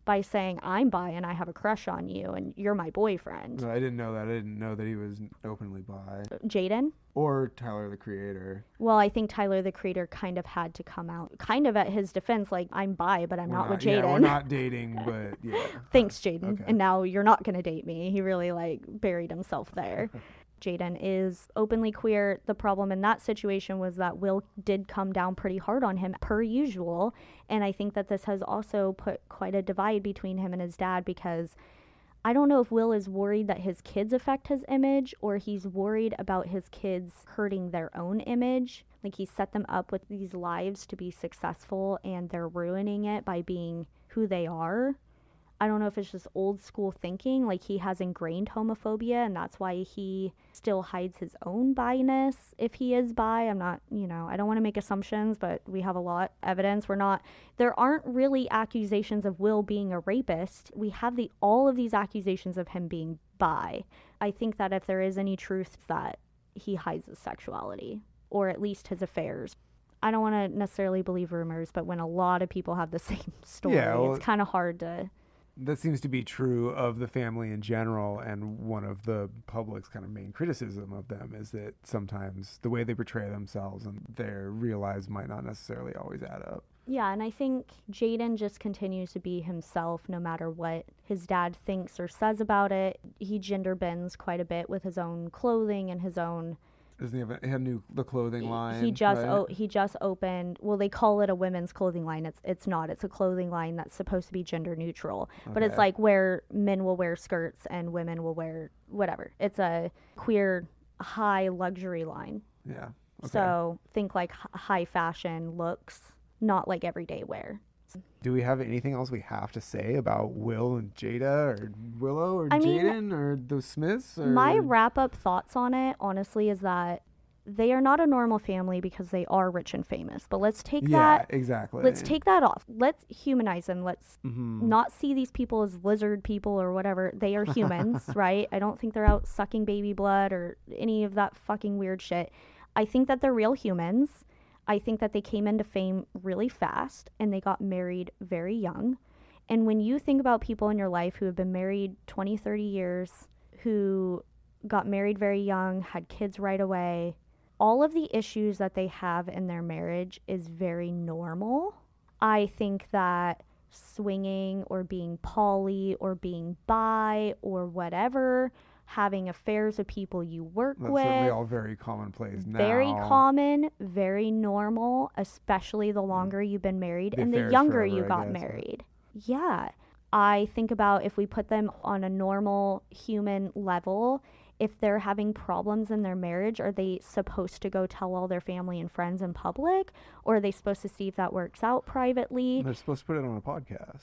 by saying, I'm bi and I have a crush on you and you're my boyfriend. No, I didn't know that. I didn't know that he was openly bi. Jaden? Or Tyler, the Creator. Well, I think Tyler, the Creator, kind of had to come out, kind of at his defense, like, I'm bi, but I'm We're not, not with Jaden. Yeah, we're not dating, but yeah. Thanks, Jaden. Okay. And now you're not going to date me. He really, like, buried himself there. Jaden is openly queer. The problem in that situation was that Will did come down pretty hard on him, per usual. And I think that this has also put quite a divide between him and his dad, because I don't know if Will is worried that his kids affect his image, or he's worried about his kids hurting their own image. Like, he set them up with these lives to be successful and they're ruining it by being who they are. I don't know if it's just old school thinking, like he has ingrained homophobia and that's why he still hides his own bi-ness if he is bi. I'm not, you know, I don't want to make assumptions, but we have a lot of evidence. We're not, there aren't really accusations of Will being a rapist. We have the all of these accusations of him being bi. I think that if there is any truth, that he hides his sexuality, or at least his affairs. I don't want to necessarily believe rumors, but when a lot of people have the same story, Yeah, well, it's kind of hard to... That seems to be true of the family in general, and one of the public's kind of main criticism of them is that sometimes the way they portray themselves and their real lives might not necessarily always add up. Yeah, and I think Jaden just continues to be himself no matter what his dad thinks or says about it. He gender bends quite a bit with his own clothing and his own... Doesn't he have a, he have new the clothing line? He just right? o- he just opened. Well, they call it a women's clothing line. It's it's not. It's a clothing line that's supposed to be gender neutral. Okay. But it's like where men will wear skirts and women will wear whatever. It's a queer high luxury line. Yeah. Okay. So think like h- high fashion looks, not like everyday wear. Do we have anything else we have to say about Will and Jada, or Willow, or I mean, Jaden, or the Smiths? Or... My wrap-up thoughts on it, honestly, is that they are not a normal family because they are rich and famous. But let's take yeah, that. exactly. Let's take that off. Let's humanize them. Let's mm-hmm. not see these people as lizard people or whatever. They are humans, right? I don't think they're out sucking baby blood or any of that fucking weird shit. I think that they're real humans. I think that they came into fame really fast and they got married very young. And when you think about people in your life who have been married twenty, thirty years, who got married very young, had kids right away, all of the issues that they have in their marriage is very normal. I think that swinging or being poly or being bi or whatever, having affairs with people you work That's with. That's certainly all very commonplace now. Very common, very normal, especially the longer you've been married The and the affairs younger forever, you I got guess. married. Yeah. I think about if we put them on a normal human level, if they're having problems in their marriage, are they supposed to go tell all their family and friends in public? Or are they supposed to see if that works out privately? They're supposed to put it on a podcast.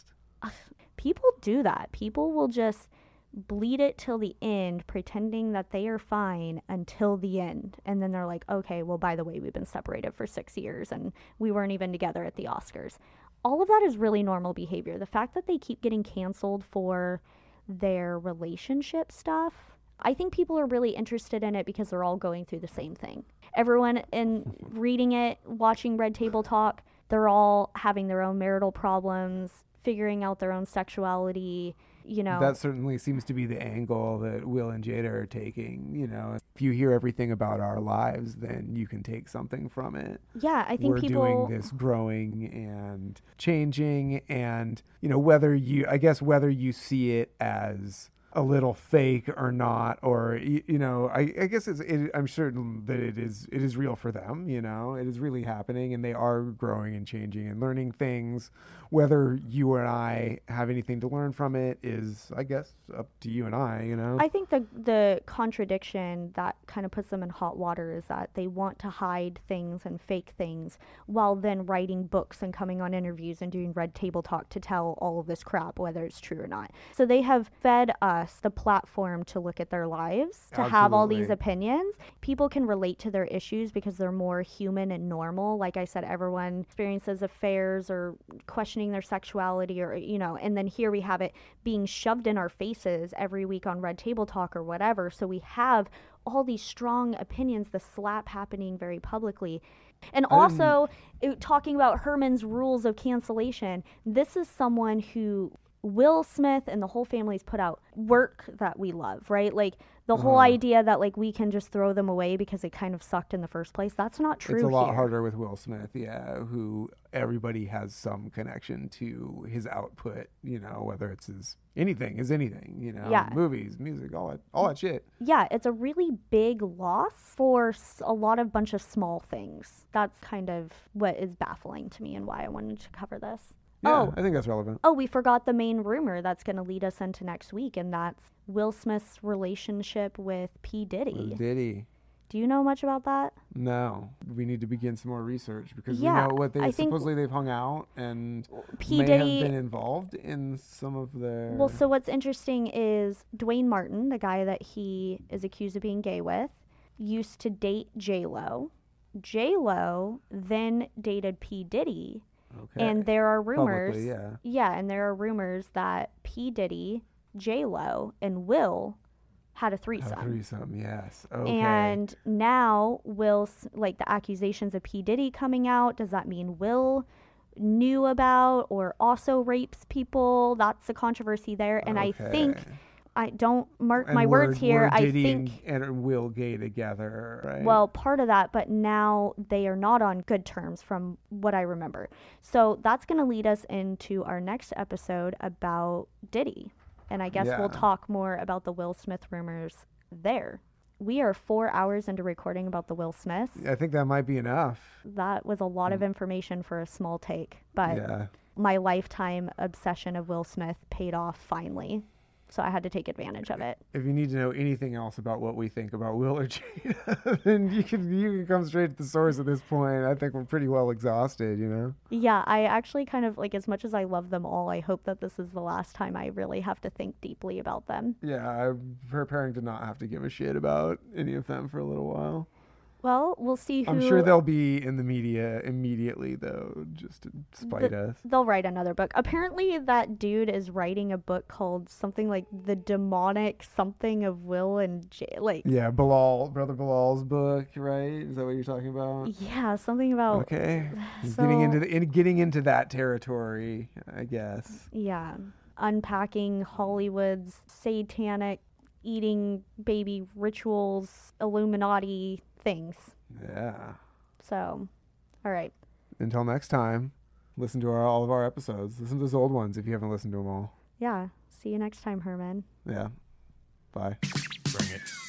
People do that. People will just bleed it till the end, pretending that they are fine until the end. And then they're like, okay, well, by the way, we've been separated for six years and we weren't even together at the Oscars. All of that is really normal behavior. The fact that they keep getting canceled for their relationship stuff, I think people are really interested in it because they're all going through the same thing. Everyone in reading it, watching Red Table Talk, they're all having their own marital problems, figuring out their own sexuality. You know, that certainly seems to be the angle that Will and Jada are taking. You know, if you hear everything about our lives, then you can take something from it. Yeah, I think we're people doing this growing and changing, and you know, whether you, I guess, whether you see it as a little fake or not, or you, you know, I, I guess it's. It, I'm certain that it is. It is real for them. You know, it is really happening, and they are growing and changing and learning things. Whether you and I have anything to learn from it is, I guess, up to you and I. You know, I think the the contradiction that kind of puts them in hot water is that they want to hide things and fake things while then writing books and coming on interviews and doing Red Table Talk to tell all of this crap, whether it's true or not. So they have fed us the platform to look at their lives, to Absolutely. have all these opinions. People can relate to their issues because they're more human and normal. Like I said, everyone experiences affairs or questioning their sexuality, or, you know, and then here we have it being shoved in our faces every week on Red Table Talk or whatever. So we have all these strong opinions, the slap happening very publicly. And also, it, talking about Herman's rules of cancellation, this is someone who Will Smith and the whole family's put out work that we love, right? Like the whole Uh-huh. idea that like we can just throw them away because they kind of sucked in the first place. That's not true. It's a lot here. harder with Will Smith, yeah, who everybody has some connection to his output, you know, whether it's his anything is anything, you know, Yeah. movies, music, all that, all that shit. Yeah, it's a really big loss for s- a lot of bunch of small things. That's kind of what is baffling to me and why I wanted to cover this. Yeah, oh, I think that's relevant. Oh, we forgot the main rumor that's going to lead us into next week, and that's Will Smith's relationship with P. Diddy. Diddy. Do you know much about that? No, we need to begin some more research because Yeah, we know what they I think supposedly they've hung out and P. may Diddy- have been involved in some of their. Well, so what's interesting is Dwayne Martin, the guy that he is accused of being gay with, used to date J-Lo. J-Lo then dated P. Diddy. Okay. And there are rumors. Publicly, yeah. Yeah, and there are rumors that P. Diddy, J-Lo, and Will had a threesome. A threesome, yes. Okay. And now Will's, like the accusations of P. Diddy coming out, does that mean Will knew about or also rapes people? That's the controversy there. And I think, Okay. I don't mark And my we're- words here, we're I Diddy think, and, and Will gay together, right? well, part of that, but now they are not on good terms from what I remember. So that's going to lead us into our next episode about Diddy. And I guess we'll Yeah. talk more about the Will Smith rumors there. We are four hours into recording about the Will Smiths. I think that might be enough. That was a lot of information for a small take, but Yeah. my lifetime obsession of Will Smith paid off finally. So I had to take advantage of it. If you need to know anything else about what we think about Will or Jada, then you can you can come straight to the source at this point. I think we're pretty well exhausted, you know? Yeah, I actually kind of like, as much as I love them all, I hope that this is the last time I really have to think deeply about them. Yeah, I'm preparing to not have to give a shit about any of them for a little while. Well, we'll see who. I'm sure they'll be in the media immediately, though, just to spite the- us. They'll write another book. Apparently, that dude is writing a book called something like The Demonic Something of Will and Jay. Like, Yeah, Bilal, Brother Bilal's book, right? Is that what you're talking about? yeah, something about. Okay, He's So- getting into the, in, getting into that territory, I guess. Yeah, unpacking Hollywood's satanic eating baby rituals, Illuminati things. Yeah. So, all right. Until next time, listen to our, all of our episodes. Listen to those old ones if you haven't listened to them all. Yeah. See you next time, Herman. Yeah. Bye. Bring it.